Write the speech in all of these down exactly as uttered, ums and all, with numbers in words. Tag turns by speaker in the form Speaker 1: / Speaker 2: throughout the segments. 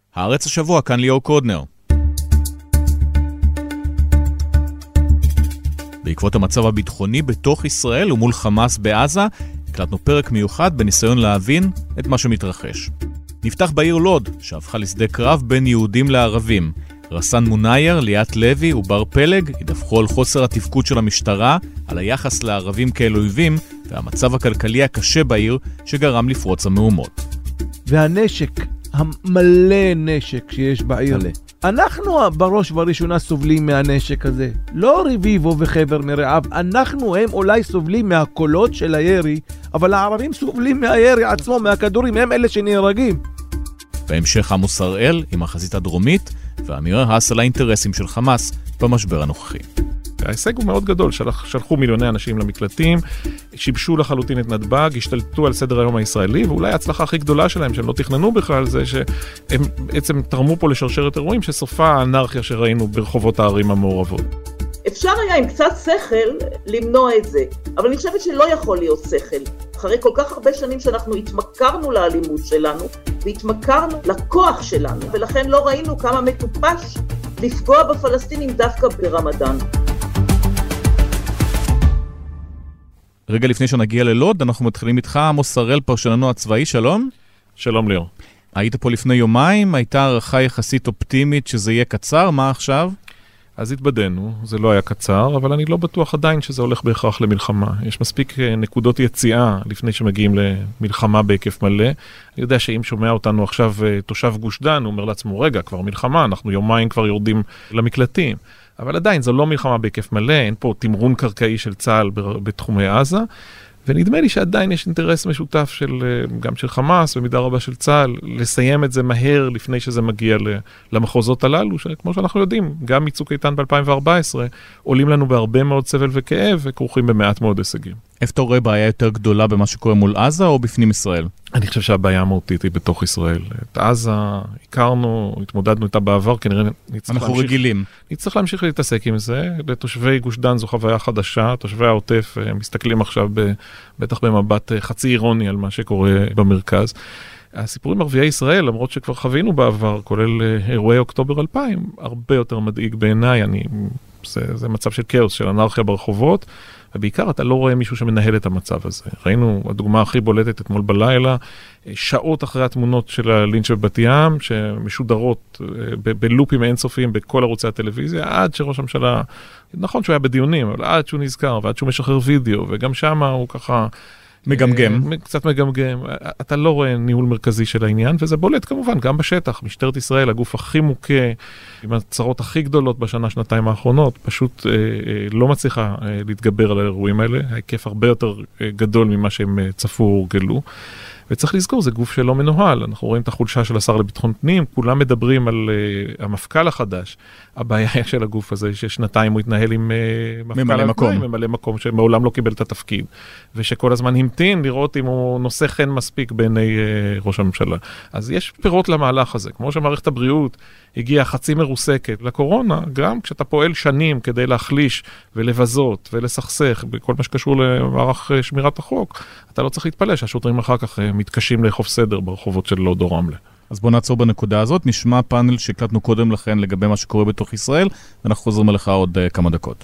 Speaker 1: הארץ השבוע, כאן ליאור קודנר. בעקבות המצב הביטחוני בתוך ישראל ומול חמאס בעזה, הקלטנו פרק מיוחד בניסיון להבין את מה שמתרחש. נפתח בעיר לוד, שהפכה לשדה קרב בין יהודים לערבים. רסן מונייר, ליאת לוי ובר פלג ידווחו על חוסר התפקוד של המשטרה, על היחס לערבים כאל אויבים, והמצב הכלכלי הקשה בעיר שגרם לפרוץ המהומות.
Speaker 2: והנשק, המלא נשק שיש בעיר. מלא. אנחנו בראש ובראשונה סובלים מהנשק הזה. לא רביבו וחבר מרעב. אנחנו הם אולי סובלים מהקולות של הירי, אבל הערבים סובלים מהירי עצמו, מהכדורים, הם אלה שנהרגים.
Speaker 1: בהמשך עמוס הראל עם החזית הדרומית, ואמיר האס על האינטרסים של חמאס במשבר הנוכחי.
Speaker 3: ההישג הוא מאוד גדול, שלח, שלחו מיליוני אנשים למקלטים, שיבשו לחלוטין את נתב"ג, השתלטו על סדר היום הישראלי, ואולי ההצלחה הכי גדולה שלהם, שהם לא תכננו בכלל, זה שהם בעצם תרמו פה לשרשרת אירועים, שסופה האנרכיה שראינו ברחובות הערים המעורבות.
Speaker 4: אפשר היה עם קצת שכל למנוע את זה, אבל אני חושבת שלא יכול להיות שכל. אחרי כל כך הרבה שנים שאנחנו התמכרנו לאלימות שלנו, והתמכרנו לכוח שלנו, ולכן לא ראינו כמה מטופש לפגוע בפלסטינים דווקא ברמדאן.
Speaker 1: רגע לפני שנגיע ללוד, אנחנו מתחילים איתך, עמוס הראל, פרשננו הצבאי, שלום.
Speaker 3: שלום ליאור.
Speaker 1: היית פה לפני יומיים, הייתה הערכה יחסית אופטימית שזה יהיה קצר, מה עכשיו?
Speaker 3: אז התבדנו, זה לא היה קצר, אבל אני לא בטוח עדיין שזה הולך בהכרח למלחמה. יש מספיק נקודות יציאה לפני שמגיעים למלחמה בהיקף מלא. אני יודע שאם שומע אותנו עכשיו תושב גוש דן, הוא אומר לעצמו, רגע, כבר מלחמה, אנחנו יומיים כבר יורדים למקלטים. אבל עדיין, זו לא מלחמה בהיקף מלא, אין פה תמרון קרקעי של צה"ל בתחומי עזה, ונדמה לי שעדיין יש אינטרס משותף של, גם של חמאס, במידה רבה של צה"ל, לסיים את זה מהר לפני שזה מגיע למחוזות הללו, שכמו שאנחנו יודעים, גם מצוק איתן ב-אלפיים וארבע עשרה, עולים לנו בהרבה מאוד סבל וכאב, וכרוכים במעט מאוד הישגים.
Speaker 1: איפה אתה רואה בעיה יותר גדולה במה שקורה מול עזה או בפנים ישראל?
Speaker 3: אני חושב שהבעיה המהותית היא בתוך ישראל. את עזה הכרנו, התמודדנו איתה בעבר, כנראה נצטרך
Speaker 1: אנחנו
Speaker 3: להמשיך,
Speaker 1: רגילים.
Speaker 3: נצטרך להמשיך להתעסק עם זה. לתושבי גוש דן זו חוויה חדשה, תושבי העוטף מסתכלים עכשיו ב, בטח במבט חצי אירוני על מה שקורה במרכז. הסיפורים ערביי ישראל, למרות שכבר חווינו בעבר, כולל אירועי אוקטובר אלפיים, הרבה יותר מדאיג בעיניי. אני, זה, זה מצב של כאוס, של אנרכיה ברחובות, ובעיקר אתה לא רואה מישהו שמנהל את המצב הזה. ראינו, הדוגמה הכי בולטת אתמול בלילה, שעות אחרי התמונות של הלינץ' בבת ים, שמשודרות ב- בלופים אינסופיים בכל ערוצי הטלוויזיה, עד שראש הממשלה, נכון שהוא היה בדיונים, אבל עד שהוא נזכר, ועד שהוא משחרר וידאו, וגם שם הוא ככה
Speaker 1: מגמגם.
Speaker 3: קצת מגמגם. אתה לא רואה ניהול מרכזי של העניין, וזה בולט כמובן גם בשטח. משטרת ישראל, הגוף הכי מוכה, עם הצרות הכי גדולות בשנה, שנתיים האחרונות, פשוט אה, אה, לא מצליחה אה, להתגבר על האירועים האלה. ההיקף הרבה יותר אה, גדול ממה שהם אה, צפו או גלו. וצריך לזכור, זה גוף שלא מנוהל. אנחנו רואים את החולשה של השר לביטחון פנים, כולם מדברים על uh, המפכ"ל החדש. הבעיה של הגוף הזה, ששנתיים הוא התנהל עם uh, מפכ"ל
Speaker 1: ממלא מקום.
Speaker 3: ממלא מקום, שמעולם לא קיבל את התפקיד, ושכל הזמן המתין לראות אם הוא נושא חן מספיק בעיני uh, ראש הממשלה. אז יש פירות למהלך הזה. כמו שמערכת הבריאות הגיעה חצי מרוסקת לקורונה, גם כשאתה פועל שנים כדי להחליש ולבזות ולסכסך בכל מה שקשור למערך שמירת החוק, אתה לא צריך להתפלא שהשוטרים אחר כך מתקשים לאכוף סדר ברחובות של לוד או רמלה.
Speaker 1: אז בוא נעצור בנקודה הזאת, נשמע פאנל שהקלטנו קודם לכן לגבי מה שקורה בתוך ישראל, ואנחנו חוזרים אליך עוד uh, כמה דקות.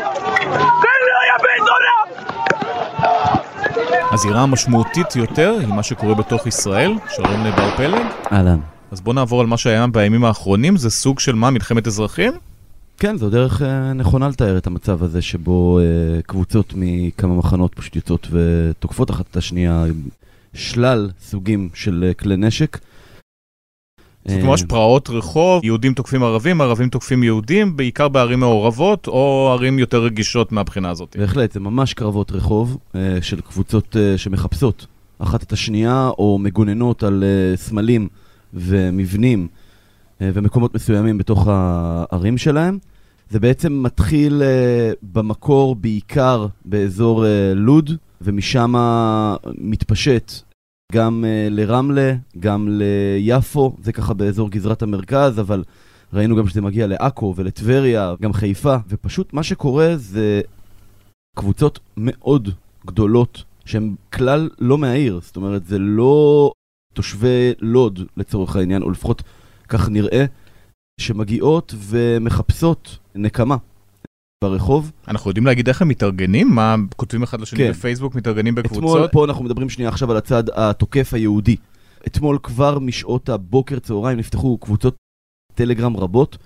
Speaker 1: הזירה המשמעותית יותר היא מה שקורה בתוך ישראל, שלום לבר פלג.
Speaker 5: אהלן.
Speaker 1: אז בוא נעבור על מה שהיה בימים האחרונים, זה סוג של מה, מלחמת אזרחים?
Speaker 5: כן, זו דרך אה, נכונה לתאר את המצב הזה, שבו אה, קבוצות מכמה מחנות פשוט יוצאות ותוקפות אחת את השנייה, שלל סוגים של אה, כלי נשק.
Speaker 1: זאת ממש פרעות רחוב, יהודים תוקפים ערבים, ערבים תוקפים יהודים, בעיקר בערים מעורבות, או ערים יותר רגישות מהבחינה הזאת?
Speaker 5: בהחלט, זה ממש קרבות רחוב אה, של קבוצות אה, שמחפשות אחת את השנייה, או מגוננות על אה, סמלים ומבנים אה, ומקומות מסוימים בתוך הערים שלהם. זה בעצם מתחיל אה, במקור בעיקר באזור אה, לוד, ומשם מתפשט גם uh, לרמלה, גם ליפו, זה ככה באזור גזרת המרכז, אבל ראינו גם שזה מגיע לעכו ולטבריה, גם חיפה, ופשוט מה שקורה זה קבוצות מאוד גדולות, שהן כלל לא מהעיר, זאת אומרת זה לא תושבי לוד לצורך העניין, או לפחות כך נראה, שמגיעות ומחפשות נקמה ברחוב.
Speaker 1: אנחנו יודעים להגיד איך הם מתארגנים? מה, כותבים אחד לשני
Speaker 5: כן.
Speaker 1: בפייסבוק, מתארגנים בקבוצות?
Speaker 5: אתמול, פה אנחנו מדברים שנייה עכשיו על הצד התוקף היהודי. אתמול כבר משעות הבוקר צהריים נפתחו קבוצות טלגרם רבות,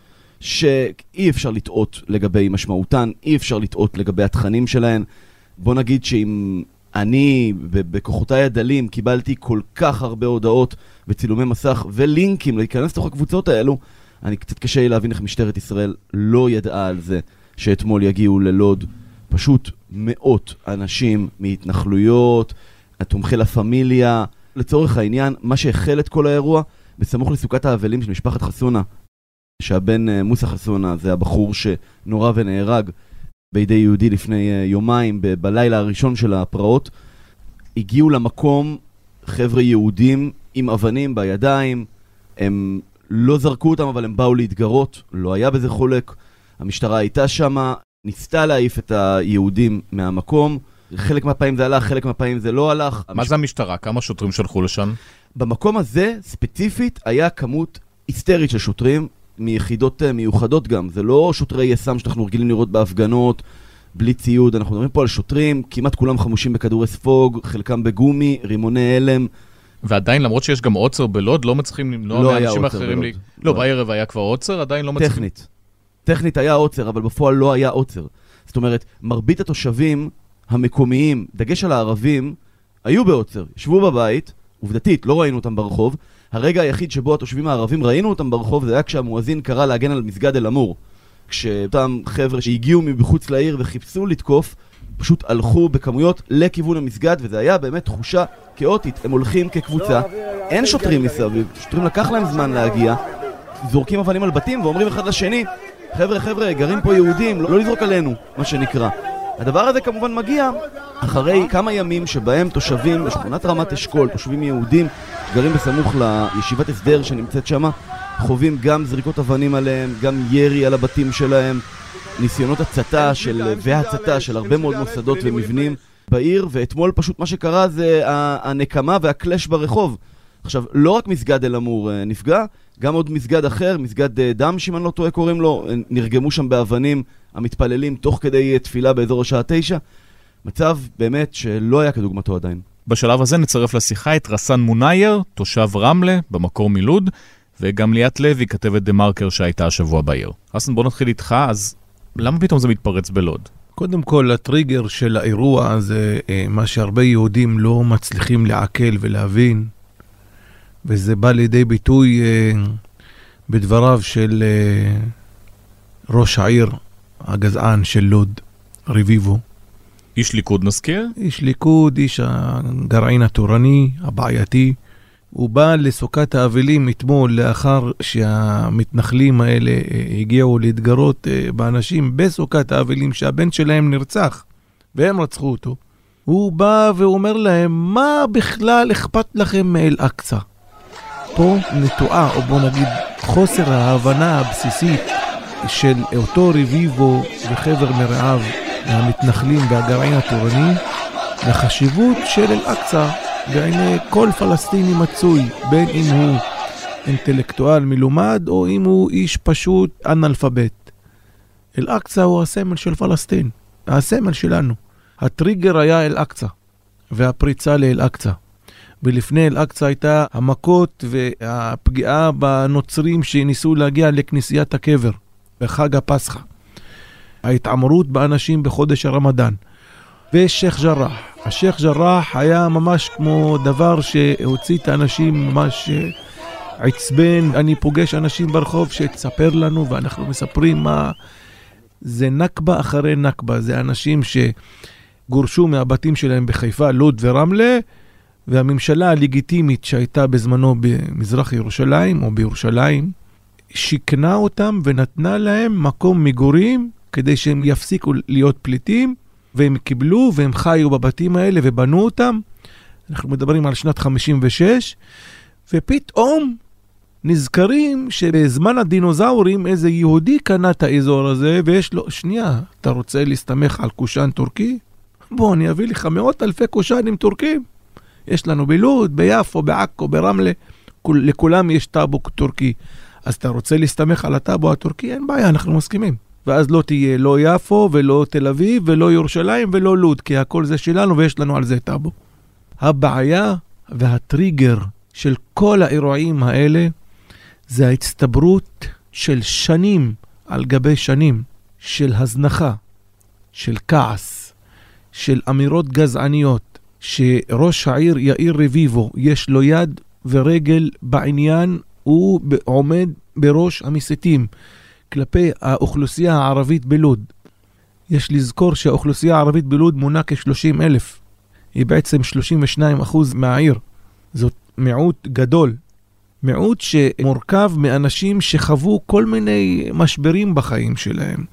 Speaker 5: שאי אפשר לטעות לגבי משמעותן, אי אפשר לטעות לגבי התכנים שלהן. בוא נגיד שאם אני בכוחותיי הדלים קיבלתי כל כך הרבה הודעות וצילומי מסך ולינקים להיכנס לתוך הקבוצות האלו, אני קצת קשה להבין איך משטרת ישראל לא ידעה על זה שאתמול יגיעו ללוד פשוט מאות אנשים מהתנחלויות, התומכי לה פמיליה. לצורך העניין, מה שהחל את כל האירוע, בסמוך לסוכת האבלים של משפחת חסונה, שהבן מוסא חסונה, זה הבחור שנורא ונהרג בידי יהודי לפני יומיים, ב- בלילה הראשון של הפרעות, הגיעו למקום חבר'ה יהודים עם אבנים בידיים, הם לא זרקו אותם, אבל הם באו להתגרות, לא היה בזה חולק, המשטרה הייתה שמה, ניסתה להעיף את היהודים מהמקום, חלק מהפעמים זה הלך, חלק מהפעמים זה לא הלך.
Speaker 1: מה המש... זה המשטרה? כמה שוטרים שלחו לשם?
Speaker 5: במקום הזה, ספציפית, היה כמות היסטרית של שוטרים, מיחידות מיוחדות גם. זה לא שוטרי יס"מ שאנחנו רגילים לראות בהפגנות, בלי ציוד. אנחנו מדברים פה על שוטרים, כמעט כולם חמושים בכדורי ספוג, חלקם בגומי, רימוני הלם.
Speaker 1: ועדיין, למרות שיש גם עוצר בלוד, לא מצליחים למנוע
Speaker 5: לא
Speaker 1: מאנשים אחרים. לי... לא, לא, בערב היה כבר עוצר, עדיין לא מצליחים.
Speaker 5: טכנית. טכנית היה עוצר, אבל בפועל לא היה עוצר. זאת אומרת, מרבית התושבים המקומיים, דגש על הערבים, היו בעוצר, ישבו בבית, עובדתית, לא ראינו אותם ברחוב. הרגע היחיד שבו התושבים הערבים ראינו אותם ברחוב, זה היה כשהמואזין קרא להגן על מסגד אל-אמור. כשאותם חבר'ה שהגיעו מבחוץ לעיר וחיפשו לתקוף, פשוט הלכו בכמויות לכיוון המסגד, וזה היה באמת תחושה כאוטית. הם הולכים כקבוצה, אין שוטרים מסביב, שוטרים לקח להם זמן להגיע, זורקים אבנים על בתים ואומרים אחד לשני, חבר'ה, חבר'ה, גרים פה יהודים, לא לזרוק עלינו, מה שנקרא. הדבר הזה כמובן מגיע אחרי כמה ימים שבהם תושבים בשכונת רמת אשכול, תושבים יהודים, גרים בסמוך לישיבת הסדר שנמצאת שמה, חווים גם זריקות אבנים עליהם, גם ירי על הבתים שלהם, ניסיונות הצתה של, והצתה של הרבה מאוד מוסדות ומבנים בעיר, ואתמול פשוט מה שקרה זה הנקמה והקלש ברחוב. עכשיו, לא רק מסגד אל-אמור נפגע, גם עוד מסגד אחר, מסגד דם, שאם אני לא טועה קוראים לו, נרגמו שם באבנים המתפללים תוך כדי תפילה באזור השעה תשע. מצב באמת שלא היה כדוגמתו עדיין.
Speaker 1: בשלב הזה נצרף לשיחה את רסן מונייר, תושב רמלה, במקור מלוד, וגם ליאת לוי, כתבת דה מרקר שהייתה השבוע בעיר. רסן, בוא נתחיל איתך, אז למה פתאום זה מתפרץ בלוד?
Speaker 2: קודם כל, הטריגר של האירוע זה מה שהרבה יהודים לא מצליחים לעכל ולהבין, וזה בא לידי ביטוי אה, בדבריו של אה, ראש העיר הגזען של לוד, רביבו.
Speaker 1: איש ליכוד נזכיר?
Speaker 2: איש ליכוד, איש הגרעין התורני, הבעייתי. הוא בא לסוכת האבלים אתמול לאחר שהמתנחלים האלה אה, הגיעו להתגרות אה, באנשים בסוכת האבלים שהבן שלהם נרצח, והם רצחו אותו. הוא בא ואומר להם, מה בכלל אכפת לכם מאל-אקצא? פה נטועה, או בוא נגיד, חוסר ההבנה הבסיסית של אותו רביבו וחבר מרעיו מהמתנחלים והגרעין התורני לחשיבות של אל-אקצא בעיני כל פלסטיני מצוי, בין אם הוא אינטלקטואל מלומד או אם הוא איש פשוט אנאלפבית. אל-אקצא הוא הסמל של פלסטין, הסמל שלנו. הטריגר היה אל-אקצא והפריצה לאל-אקצא. ולפני אל-אקצא הייתה המכות והפגיעה בנוצרים שניסו להגיע לכנסיית הקבר בחג הפסחא. ההתעמרות באנשים בחודש הרמדאן. ושייח ג'ראח. השייח ג'ראח היה ממש כמו דבר שהוציא את האנשים ממש עצבן. אני פוגש אנשים ברחוב שתספר לנו ואנחנו מספרים מה זה נכבה אחרי נכבה. זה אנשים שגורשו מהבתים שלהם בחיפה, לוד ורמלה, והממשלה הלגיטימית שהייתה בזמנו במזרח ירושלים או בירושלים, שיקנה אותם ונתנה להם מקום מגורים כדי שהם יפסיקו להיות פליטים, והם קיבלו והם חיו בבתים האלה ובנו אותם. אנחנו מדברים על שנת חמישים ושש, ופתאום נזכרים שבזמן הדינוזאורים איזה יהודי קנה את האזור הזה, ויש לו, שנייה, אתה רוצה להסתמך על קושן טורקי? בוא, אני אביא לך מאות אלפי קושנים טורקים. יש לנו בלוד, ביפו, בעכו, ברמלה, לכולם יש טאבוק טורקי. אז אתה רוצה להסתמך על הטאבו הטורקי? אין בעיה, אנחנו מסכימים. ואז לא תהיה לא יפו ולא תל אביב ולא ירושלים ולא לוד, כי הכל זה שלנו ויש לנו על זה טאבו. הבעיה והטריגר של כל האירועים האלה זה ההצטברות של שנים על גבי שנים של הזנחה, של כעס, של אמירות גזעניות, שראש העיר יאיר רביבו יש לו יד ורגל בעניין, הוא עומד בראש המסיתים כלפי האוכלוסייה הערבית בלוד. יש לזכור שהאוכלוסייה הערבית בלוד מונה כ-שלושים אלף. היא בעצם שלושים ושניים אחוז מהעיר. זאת מיעוט גדול. מיעוט שמורכב מאנשים שחוו כל מיני משברים בחיים שלהם.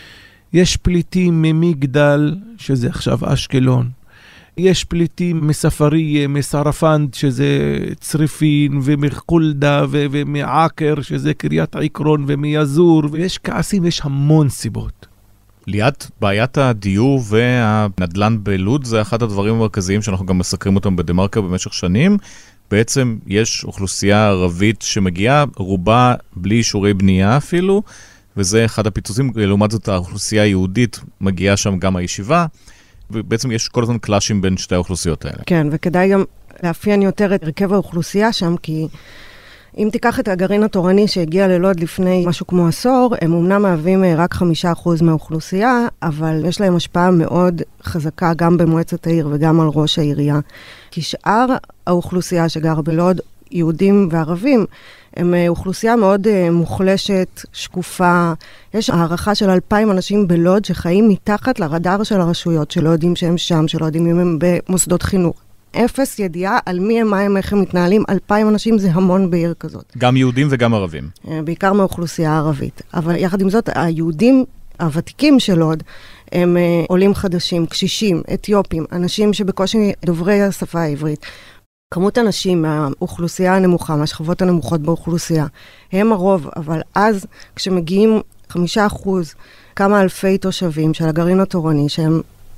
Speaker 2: יש פליטים ממגדל, שזה עכשיו אשקלון. יש פליטים מספריה, מסרפנד, שזה צריפין, ומחולדה, ו- ומעקר, שזה קריית עקרון, ומייזור, ויש כעסים, יש המון סיבות.
Speaker 1: ליאת, בעיית הדיור והנדלן בלוד זה אחד הדברים המרכזיים שאנחנו גם מסקרים אותם בדמרקר במשך שנים. בעצם יש אוכלוסייה ערבית שמגיעה, רובה בלי אישורי בנייה אפילו, וזה אחד הפיצוצים. לעומת זאת האוכלוסייה היהודית מגיעה שם גם הישיבה, ובעצם יש כל הזמן קלאשים בין שתי האוכלוסיות האלה.
Speaker 6: כן, וכדאי גם לאפיין יותר את הרכב האוכלוסייה שם, כי אם תיקח את הגרעין התורני שהגיע ללוד לפני משהו כמו עשור, הם אומנם מהווים רק חמישה אחוז מהאוכלוסייה, אבל יש להם השפעה מאוד חזקה גם במועצת העיר וגם על ראש העירייה. כי שאר האוכלוסייה שגר בלוד, יהודים וערבים, הם אוכלוסייה מאוד מוחלשת, שקופה. יש הערכה של אלפיים אנשים בלוד שחיים מתחת לרדאר של הרשויות, שלא יודעים שהם שם, שלא יודעים אם הם במוסדות חינוך. אפס ידיעה על מי הם, מה הם, איך הם מתנהלים. אלפיים אנשים זה המון בעיר כזאת.
Speaker 1: גם יהודים וגם ערבים.
Speaker 6: בעיקר מהאוכלוסייה הערבית. אבל יחד עם זאת, היהודים הוותיקים של לוד, הם עולים חדשים, קשישים, אתיופים, אנשים שבקושי דוברי השפה העברית. כמות אנשים מהאוכלוסייה הנמוכה, מהשכבות הנמוכות באוכלוסייה, הם הרוב, אבל אז כשמגיעים חמישה אחוז, כמה אלפי תושבים של הגרעין התורני, שהם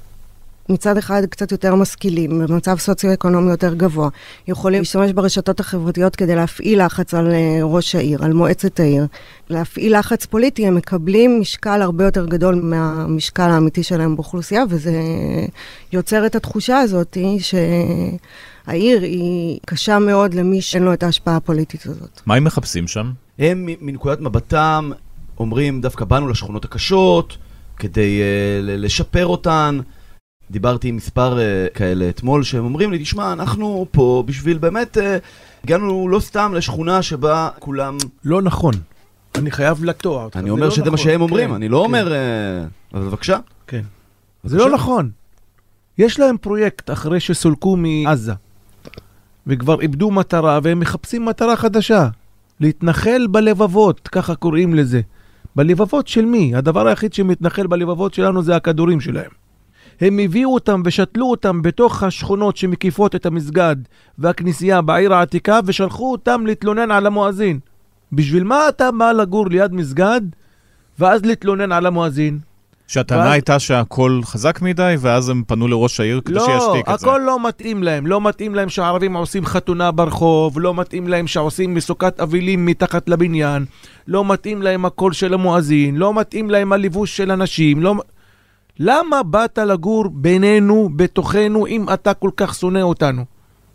Speaker 6: מצד אחד קצת יותר משכילים, במצב סוציו-אקונומי יותר גבוה, יכולים להשתמש ברשתות החברתיות כדי להפעיל לחץ על ראש העיר, על מועצת העיר. להפעיל לחץ פוליטי, הם מקבלים משקל הרבה יותר גדול מהמשקל האמיתי שלהם באוכלוסייה, וזה יוצר את התחושה הזאת שהעיר היא קשה מאוד למי שאין לו את ההשפעה הפוליטית הזאת.
Speaker 1: מה הם מחפשים שם?
Speaker 5: הם מנקודת מבטם אומרים דווקא באנו לשכונות הקשות כדי uh, לשפר אותן. דיברתי עם מספר uh, כאלה אתמול שהם אומרים לי, תשמע, אנחנו פה בשביל באמת, uh, הגענו לא סתם לשכונה שבה כולם...
Speaker 2: לא נכון. אני חייב לקטוע אותך.
Speaker 5: אני אומר שזה מה שהם אומרים, אני לא אומר... אבל בבקשה.
Speaker 2: כן. זה לא נכון. יש להם פרויקט אחרי שסולקו מעזה, וכבר איבדו מטרה, והם מחפשים מטרה חדשה. להתנחל בלבבות, ככה קוראים לזה. בלבבות של מי? הדבר היחיד שמתנחל בלבבות שלנו זה הכדורים שלהם. הם הביאו אותם ושתלו אותם בתוך השכונות שמקיפות את המסגד והכנסייה בעיר העתיקה, ושלחו אותם להתלונן על המואזין. בשביל מה אתה בא לגור ליד מסגד, ואז להתלונן על המואזין?
Speaker 1: שהטענה ואז... הייתה שהכל חזק מדי, ואז הם פנו לראש העיר כדי
Speaker 2: לא,
Speaker 1: שישתיק את זה. לא,
Speaker 2: הכל לא מתאים להם. לא מתאים להם שהערבים עושים חתונה ברחוב, לא מתאים להם שעושים מסוכת אבילים מתחת לבניין, לא מתאים להם הקול של המואזין, לא מתאים להם הלבוש של אנשים, לא... למה באת לגור בינינו, בתוכנו, אם אתה כל כך שונא אותנו?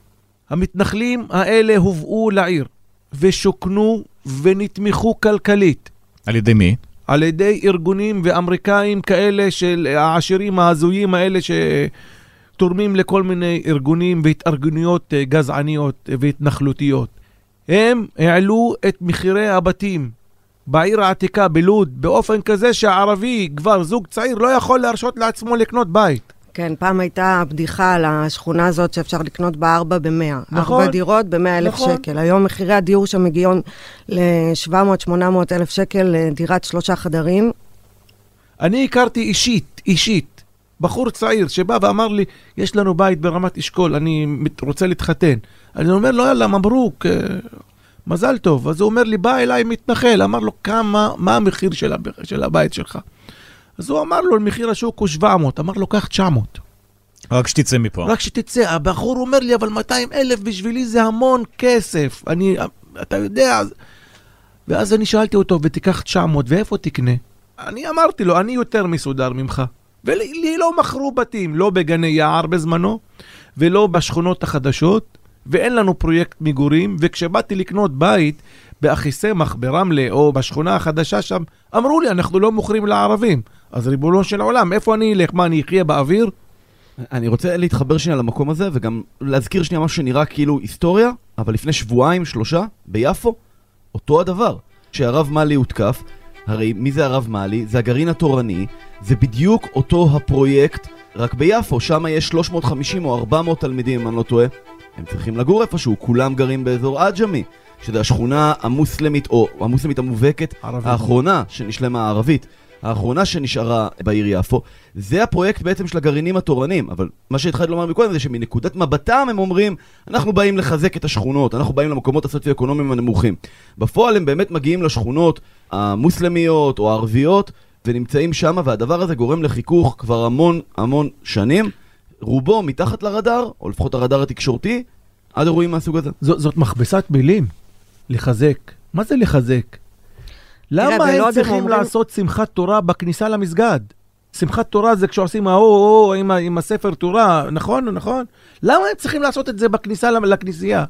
Speaker 2: המתנחלים האלה הובאו לעיר, ושוקנו ונתמכו כלכלית.
Speaker 1: על ידי מי?
Speaker 2: על ידי ארגונים ואמריקאים כאלה של העשירים ההזויים האלה שתורמים לכל מיני ארגונים והתארגנויות גזעניות והתנחלותיות. הם העלו את מחירי הבתים בעיר העתיקה בלוד באופן כזה שהערבי, כבר זוג צעיר, לא יכול להרשות לעצמו לקנות בית.
Speaker 6: כן, פעם הייתה בדיחה על השכונה הזאת שאפשר לקנות בארבע במאה.
Speaker 2: נכון.
Speaker 6: ארבע דירות במאה אלף
Speaker 2: נכון.
Speaker 6: שקל. היום מחירי הדיור שם מגיעים ל-שבע מאות שמונה מאות אלף שקל לדירת שלושה חדרים.
Speaker 2: אני הכרתי אישית, אישית, בחור צעיר שבא ואמר לי, יש לנו בית ברמת אשכול, אני רוצה להתחתן. אני אומר לו, יאללה, מברוק, מזל טוב. אז הוא אומר לי, בא אליי מתנחל. אמר לו, כמה, מה המחיר של, הב... של הבית שלך? אז הוא אמר לו, מחיר השוק הוא שבע מאות. אמר לו, קח תשע מאות.
Speaker 1: רק שתצא מפה.
Speaker 2: רק שתצא. הבחור אומר לי, אבל מאתיים אלף בשבילי זה המון כסף. אני, אתה יודע... ואז אני שאלתי אותו, ותיקח תשע מאות, ואיפה תקנה? אני אמרתי לו, אני יותר מסודר ממך. ולי לא מכרו בתים, לא בגני יער בזמנו, ולא בשכונות החדשות, ואין לנו פרויקט מגורים, וכשבאתי לקנות בית באחי סמך, ברמלה, או בשכונה החדשה שם, אמרו לי, אנחנו לא מוכרים לערבים. אז ריבונו של עולם, איפה אני אלך? מה, אני אחיה באוויר?
Speaker 5: אני רוצה להתחבר שנייה למקום הזה, וגם להזכיר שנייה משהו שנראה כאילו היסטוריה, אבל לפני שבועיים, שלושה, ביפו, אותו הדבר. שהרב מאלי הותקף, הרי מי זה הרב מאלי? זה הגרעין התורני, זה בדיוק אותו הפרויקט, רק ביפו, שם יש שלוש מאות וחמישים או ארבע מאות תלמידים, אם אני לא טועה. הם צריכים לגור איפשהו, כולם גרים באזור עג'מי, שזה השכונה המוסלמית, או המוסלמית המובהקת, האחרונה שנשלמה הערבית, האחרונה שנשארה בעיר יפו. זה הפרויקט בעצם של הגרעינים התורנים, אבל מה שהתחלתי לומר מקודם זה שמנקודת מבטם הם אומרים, אנחנו באים לחזק את השכונות, אנחנו באים למקומות הסוציו-אקונומיים הנמוכים. בפועל הם באמת מגיעים לשכונות המוסלמיות או הערביות, ונמצאים שם, והדבר הזה גורם לחיכוך כבר המון המון שנים, רובו מתחת לרדאר, או לפחות הרדאר התקשורתי, עד אירועים מהסוג הזה.
Speaker 2: ז- זאת מכבסת מילים, לחזק. מה זה לחזק? למה הם צריכים אומרים... לעשות שמחת תורה בכניסה למסגד? שמחת תורה זה כשעושים האו עם, עם הספר תורה, נכון? נכון? למה הם צריכים לעשות את זה בכניסה לכנסייה?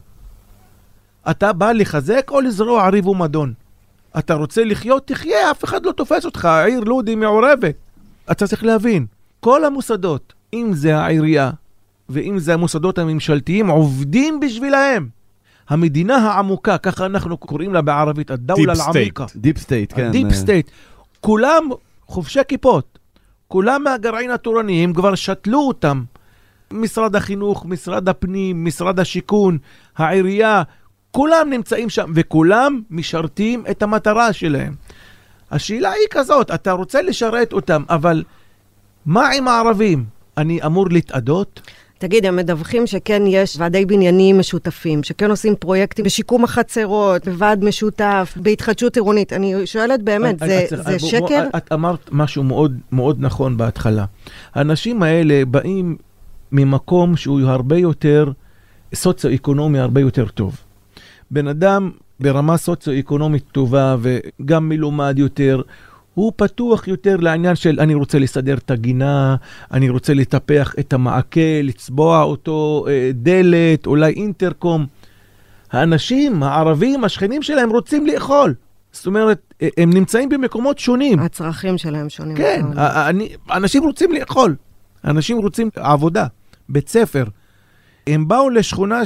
Speaker 2: אתה בא לחזק או לזרוע ריב ומדון? אתה רוצה לחיות, תחיה, אף אחד לא תופס אותך, העיר לוד היא מעורבת. אתה צריך להבין, כל המוסדות, אם זה העירייה, ואם זה המוסדות הממשלתיים, עובדים בשבילהם. המדינה העמוקה, ככה אנחנו קוראים לה בערבית, הדאולה העמיקה.
Speaker 5: דיפ סטייט, כן.
Speaker 2: דיפ סטייט. כולם חובשי כיפות. כולם מהגרעין התורני, הם כבר שתלו אותם. משרד החינוך, משרד הפנים, משרד השיכון, העירייה, כולם נמצאים שם, וכולם משרתים את המטרה שלהם. השאלה היא כזאת, אתה רוצה לשרת אותם, אבל מה עם הערבים? אני אמור להתעדות?
Speaker 6: תגיד, הם מדווחים שכן יש ועדי בניינים משותפים, שכן עושים פרויקטים בשיקום החצרות, בוועד משותף, בהתחדשות עירונית. אני שואלת באמת, זה, זה שקר?
Speaker 2: את אמרת משהו מאוד, מאוד נכון בהתחלה. האנשים האלה באים ממקום שהוא הרבה יותר סוציו-אקונומי, הרבה יותר טוב. בן אדם ברמה סוציו-אקונומית טובה וגם מלומד יותר, הוא פתוח יותר לעניין של אני רוצה לסדר את הגינה, אני רוצה לטפח את המעקה, לצבוע אותו, דלת, אולי אינטרקום. האנשים, הערבים, השכנים שלהם רוצים לאכול. זאת אומרת, הם נמצאים במקומות שונים.
Speaker 6: הצרכים שלהם שונים.
Speaker 2: כן, אני, אנשים רוצים לאכול. אנשים רוצים עבודה, בית ספר. הם באו לשכונה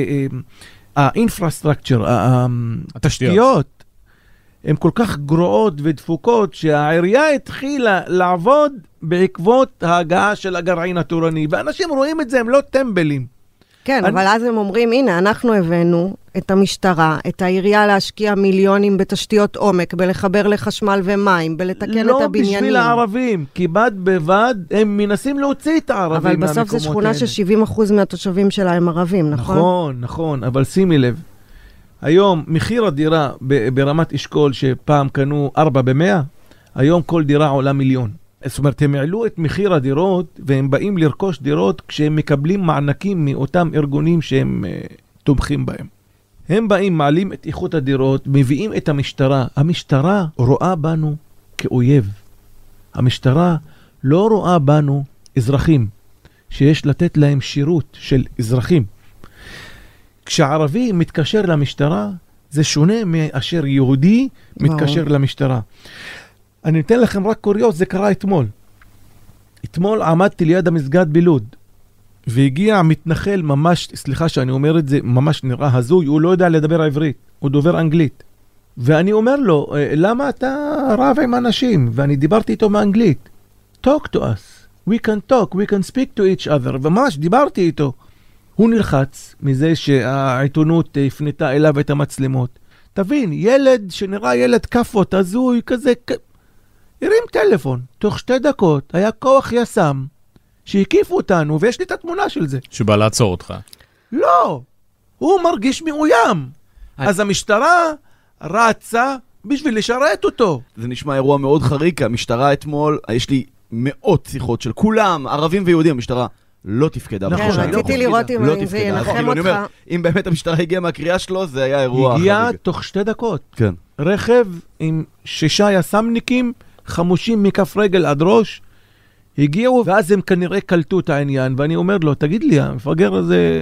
Speaker 2: שהאינפרסטרקצ'ר, התשתיות, הן כל כך גרועות ודפוקות שהעירייה התחילה לעבוד בעקבות ההגעה של הגרעין התורני, ואנשים רואים את זה, הם לא טמבלים.
Speaker 6: כן, אני... אבל אז הם אומרים, הנה, אנחנו הבאנו את המשטרה, את העירייה להשקיע מיליונים בתשתיות עומק, בלחבר לחשמל ומים, בלתקן
Speaker 2: לא
Speaker 6: את הבניינים.
Speaker 2: לא בשביל הערבים, כי בד בבד הם מנסים להוציא את הערבים מהמקומות האלה.
Speaker 6: אבל בסוף זו שכונה ש-שבעים אחוז מהתושבים שלה הם ערבים, נכון?
Speaker 2: נכון, נכון, אבל שימי לב. היום מחיר הדירה ברמת אשכול שפעם קנו ארבע במאה, היום כל דירה עולה מיליון. זאת אומרת, הם העלו את מחיר הדירות והם באים לרכוש דירות כשהם מקבלים מענקים מאותם ארגונים שהם uh, תומכים בהם. הם באים, מעלים את איכות הדירות, מביאים את המשטרה. המשטרה רואה בנו כאויב. המשטרה לא רואה בנו אזרחים, שיש לתת להם שירות של אזרחים. כשערבי מתקשר למשטרה, זה שונה מאשר יהודי מתקשר למשטרה. אני אתן לכם רק קוריוז, זה קרה אתמול. אתמול עמדתי ליד המסגד בלוד, והגיע מתנחל ממש, סליחה שאני אומר את זה, ממש נראה הזוי, הוא לא יודע לדבר עברית, הוא דובר אנגלית. ואני אומר לו, למה אתה רב עם אנשים? ואני דיברתי איתו מאנגלית. Talk to us. We can talk, we can speak to each other. וממש דיברתי איתו. הוא נלחץ מזה שהעיתונות הפנתה אליו את המצלמות. תבין, ילד שנראה ילד כפות, הזוי, כזה, הרים טלפון. תוך שתי דקות היה כוח יסם שהקיפו אותנו, ויש לי את התמונה של זה.
Speaker 1: שבא לעצור אותך.
Speaker 2: לא, הוא מרגיש מאוים. אז המשטרה רצה בשביל לשרת אותו.
Speaker 5: זה נשמע אירוע מאוד חריג, כי המשטרה אתמול, יש לי מאות שיחות של כולם, ערבים ויהודים, המשטרה לא תפקדה.
Speaker 6: נכון, רציתי לראות אם זה ינחם אותך.
Speaker 5: אם באמת המשטרה הגיעה מהקריאה שלו, זה היה אירוע חריג.
Speaker 2: הגיעה תוך שתי דקות.
Speaker 5: כן.
Speaker 2: רכב עם שישה יסמניקים, חמושים מכף רגל עד ראש, הגיעו, ואז הם כנראה קלטו את העניין, ואני אומר לו, תגיד לי, המפגר הזה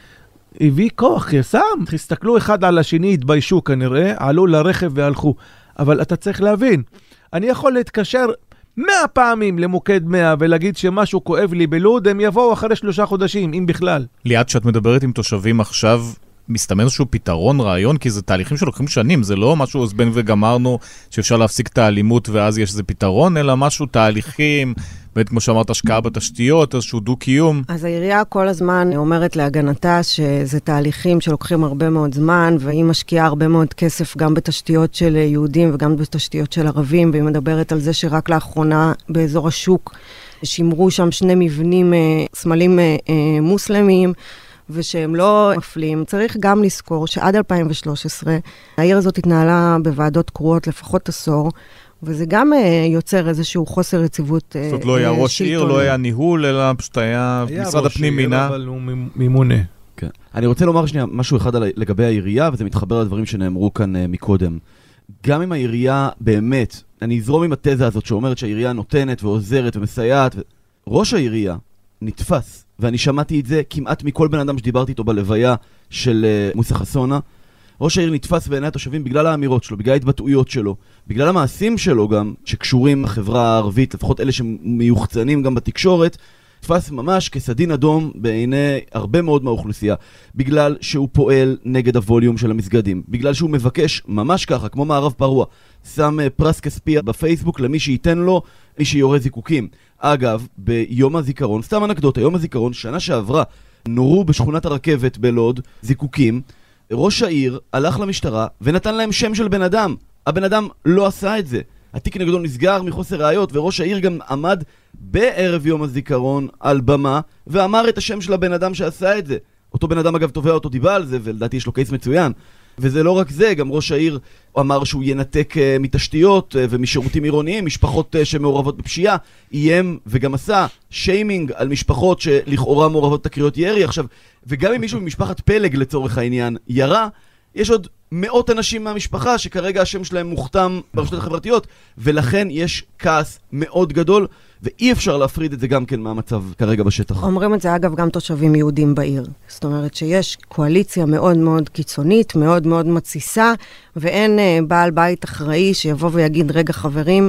Speaker 2: הביא כוח, יסם. הסתכלו אחד על השני, התביישו כנראה, עלו לרכב והלכו. אבל אתה צריך להבין, אני יכול להתקשר מאה פעמים למוקד מאה ולהגיד שמשהו כואב לי בלוד, הם יבואו אחרי שלושה חודשים, אם בכלל.
Speaker 1: ליאת, שאת מדברת עם תושבים עכשיו, מסתמן איזשהו פתרון, רעיון, כי זה תהליכים שלוקחים שנים, זה לא משהו זבן וגמרנו, שאפשר להפסיק את האלימות ואז יש איזה פתרון, אלא משהו תהליכים, באמת כמו שאמרת, השקעה בתשתיות, איזשהו דו-קיום.
Speaker 6: אז העירייה כל הזמן אומרת להגנתה שזה תהליכים שלוקחים הרבה מאוד זמן, והיא משקיעה הרבה מאוד כסף גם בתשתיות של יהודים וגם בתשתיות של ערבים, והיא מדברת על זה שרק לאחרונה באזור השוק שימרו שם שני מבנים סמלים מוסלמיים, ושהם לא מפלים. צריך גם לזכור שעד אלפיים ושלוש עשרה העיר הזאת התנהלה בוועדות קרואות לפחות עשור, וזה גם יוצר איזשהו חוסר יציבות שלטוני.
Speaker 1: זאת לא היה ראש עיר, לא היה ניהול, אלא פשוט היה משרד הפנים מינה.
Speaker 2: אבל הוא ממונה.
Speaker 5: כן. אני רוצה לומר שנייה משהו אחד לגבי העירייה, וזה מתחבר לדברים שנאמרו כאן מקודם. גם אם העירייה באמת, אני אזרום עם התזה הזאת שאומרת שהעירייה נותנת ועוזרת ומסייעת, ראש העירייה נתפס, ואני שמעתי את זה כמעט מכל בן אדם שדיברתי איתו בלוויה של uh, מוסא חסונה. ראש העיר נתפס בעיני התושבים בגלל האמירות שלו, בגלל ההתבטאויות שלו, בגלל המעשים שלו גם, שקשורים לחברה הערבית, לפחות אלה שמיוחצנים גם בתקשורת, נתפס ממש כסדין אדום בעיני הרבה מאוד מהאוכלוסייה, בגלל שהוא פועל נגד הווליום של המסגדים, בגלל שהוא מבקש ממש ככה, כמו מערב פרוע, שם uh, פרס כספי בפייסבוק למי שייתן לו, מי שיורה זיקוקים. אגב, ביום הזיכרון, סתם אנקדוטה, יום הזיכרון, שנה שעברה, נורו בשכונת הרכבת בלוד זיקוקים, ראש העיר הלך למשטרה ונתן להם שם של בן אדם. הבן אדם לא עשה את זה. התיק נגדו נסגר מחוסר ראיות, וראש העיר גם עמד בערב יום הזיכרון על במה, ואמר את השם של הבן אדם שעשה את זה. אותו בן אדם אגב תובע אותו דיבה על זה, ולדעתי יש לו קייס מצוין. וזה לא רק זה, גם ראש העיר אמר שהוא ינתק uh, מתשתיות uh, ומשירותים עירוניים, משפחות uh, שמעורבות בפשיעה, איים וגם עשה שיימינג על משפחות שלכאורה מעורבות תקריות ירי. עכשיו, וגם אם מישהו ממשפחת פלג לצורך העניין ירה, יש עוד מאות אנשים מהמשפחה שכרגע השם שלהם מוכתם ברשתות החברתיות, ולכן יש כעס מאוד גדול, ואי אפשר להפריד את זה גם כן מהמצב כרגע בשטח.
Speaker 6: אומרים את זה אגב גם תושבים יהודים בעיר. זאת אומרת שיש קואליציה מאוד מאוד קיצונית, מאוד מאוד מציסה, ואין uh, בעל בית אחראי שיבוא ויגיד, רגע חברים,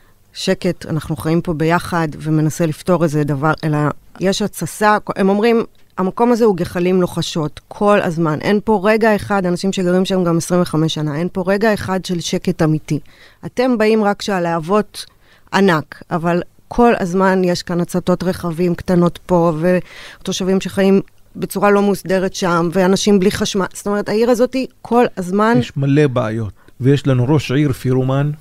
Speaker 6: שקט, אנחנו חיים פה ביחד, ומנסה לפתור איזה דבר, אלא יש הצסה, הם אומרים, המקום הזה הוא גחלים לוחשות, כל הזמן. אין פה רגע אחד, אנשים שגרים שם גם עשרים וחמש שנה, אין פה רגע אחד של שקט אמיתי. אתם באים רק שהלהבות ענק, אבל כל הזמן יש כאן הצתות רכבים קטנות פה, ותושבים שחיים בצורה לא מוסדרת שם, ואנשים בלי חשמל. זאת אומרת, העיר הזאת כל הזמן...
Speaker 2: יש מלא בעיות, ויש לנו ראש עיר פירומן,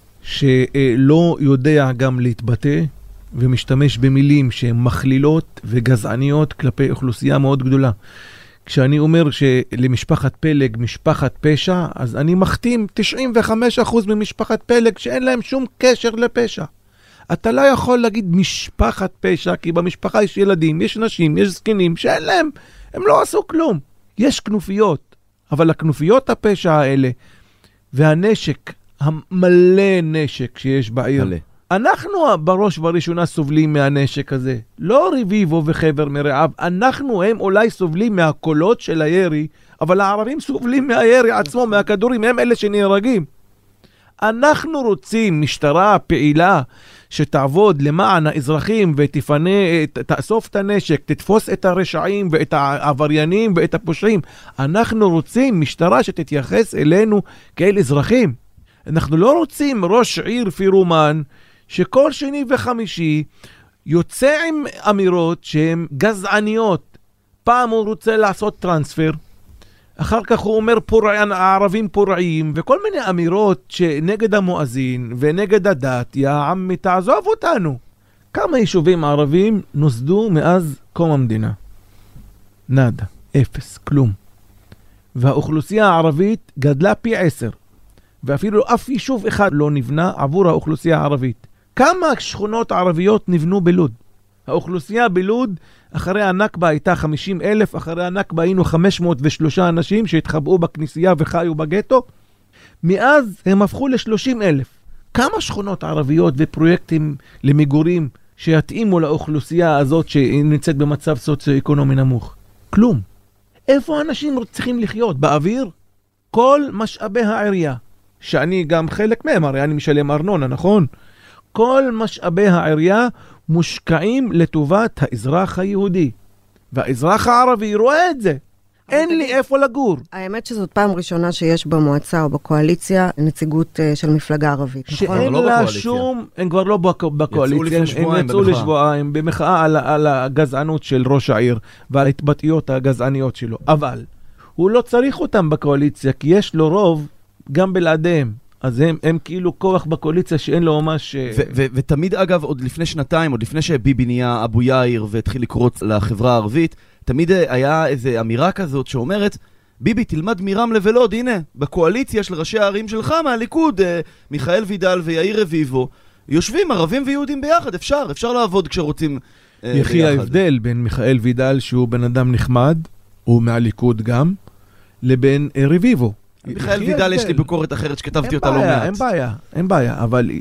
Speaker 2: שלא יודע גם להתבטא, ומשתמש במילים שהן מכלילות וגזעניות כלפי אוכלוסייה מאוד גדולה. כשאני אומר שלמשפחת פלג משפחת פשע, אז אני מחתים תשעים וחמישה אחוז ממשפחת פלג שאין להם שום קשר לפשע. אתה לא יכול להגיד משפחת פשע, כי במשפחה יש ילדים, יש נשים, יש זקנים, שאין להם, הם לא עשו כלום. יש כנופיות, אבל הכנופיות הפשע האלה, והנשק, המלא נשק שיש בעיר, מלא. אנחנו בראש ובראשונה סובלים מהנשק הזה. לא רביבו וחבר מרעיו, אנחנו הם אולי סובלים מהקולות של הירי, אבל הערבים סובלים מהירי עצמו, מהכדורים, הם אלה שנהרגים. אנחנו רוצים משטרה פעילה שתעבוד למען האזרחים ותפנה, תאסוף את הנשק, תתפוס את הרשעים ואת העבריינים ואת הפושעים. אנחנו רוצים משטרה שתתייחס אלינו כאל אזרחים. אנחנו לא רוצים ראש עיר פירומן שכל שני וחמישי יוצא עם אמירות שהן גזעניות. פעם הוא רוצה לעשות טרנספר, אחר כך הוא אומר פורען, הערבים פורעים, וכל מיני אמירות שנגד המואזין ונגד הדת. יא עמי תעזוב אותנו. כמה יישובים ערבים נוסדו מאז קום המדינה? נדה, אפס, כלום. והאוכלוסייה הערבית גדלה פי עשר, ואפילו אף יישוב אחד לא נבנה עבור האוכלוסייה הערבית. כמה שכונות ערביות נבנו בלוד? האוכלוסייה בלוד אחרי הנכבה הייתה חמישים אלף, אחרי הנכבה היינו חמש מאות ושלושה אנשים שהתחבאו בכנסייה וחיו בגטו. מאז הם הפכו ל-שלושים אלף. כמה שכונות ערביות ופרויקטים למגורים שיתאימו לאוכלוסייה הזאת שנמצאת במצב סוציו-אקונומי נמוך? כלום. איפה אנשים צריכים לחיות? באוויר? כל משאבי העירייה, שאני גם חלק מהם, הרי אני משלם ארנונה, נכון? כל משאבי העירייה מושקעים לטובת האזרח היהודי. והאזרח הערבי רואה את זה. אין לי איפה לגור.
Speaker 6: האמת שזאת פעם ראשונה שיש במועצה או בקואליציה נציגות של מפלגה ערבית.
Speaker 2: שאין לה שום, הם כבר לא בקואליציה, הם יצאו לשבועיים במחאה על הגזענות של ראש העיר ועל ההתבטאויות הגזעניות שלו. אבל הוא לא צריך אותם בקואליציה, כי יש לו רוב גם בלעדיהם. אז הם, הם כאילו כוח בקואליציה שאין לו ממש...
Speaker 5: ו- ו- ותמיד אגב, עוד לפני שנתיים, עוד לפני שביבי נהיה אבו יאיר והתחיל לקרוץ לחברה הערבית, תמיד היה איזו אמירה כזאת שאומרת, ביבי תלמד מרמלה ולוד, הנה, בקואליציה של ראשי הערים שלך מהליכוד, אה, מיכאל וידל ויאיר רביבו, יושבים ערבים ויהודים ביחד, אפשר, אפשר לעבוד כשרוצים אה, ביחד.
Speaker 2: יחי ההבדל בין מיכאל וידל, שהוא בן אדם נחמד, הוא מהליכוד גם, לבין אה, רביבו.
Speaker 5: מיכאל וידל יש לי ביקורת אחרת שכתבתי אותה לא מעט.
Speaker 2: אין בעיה, אין בעיה, אבל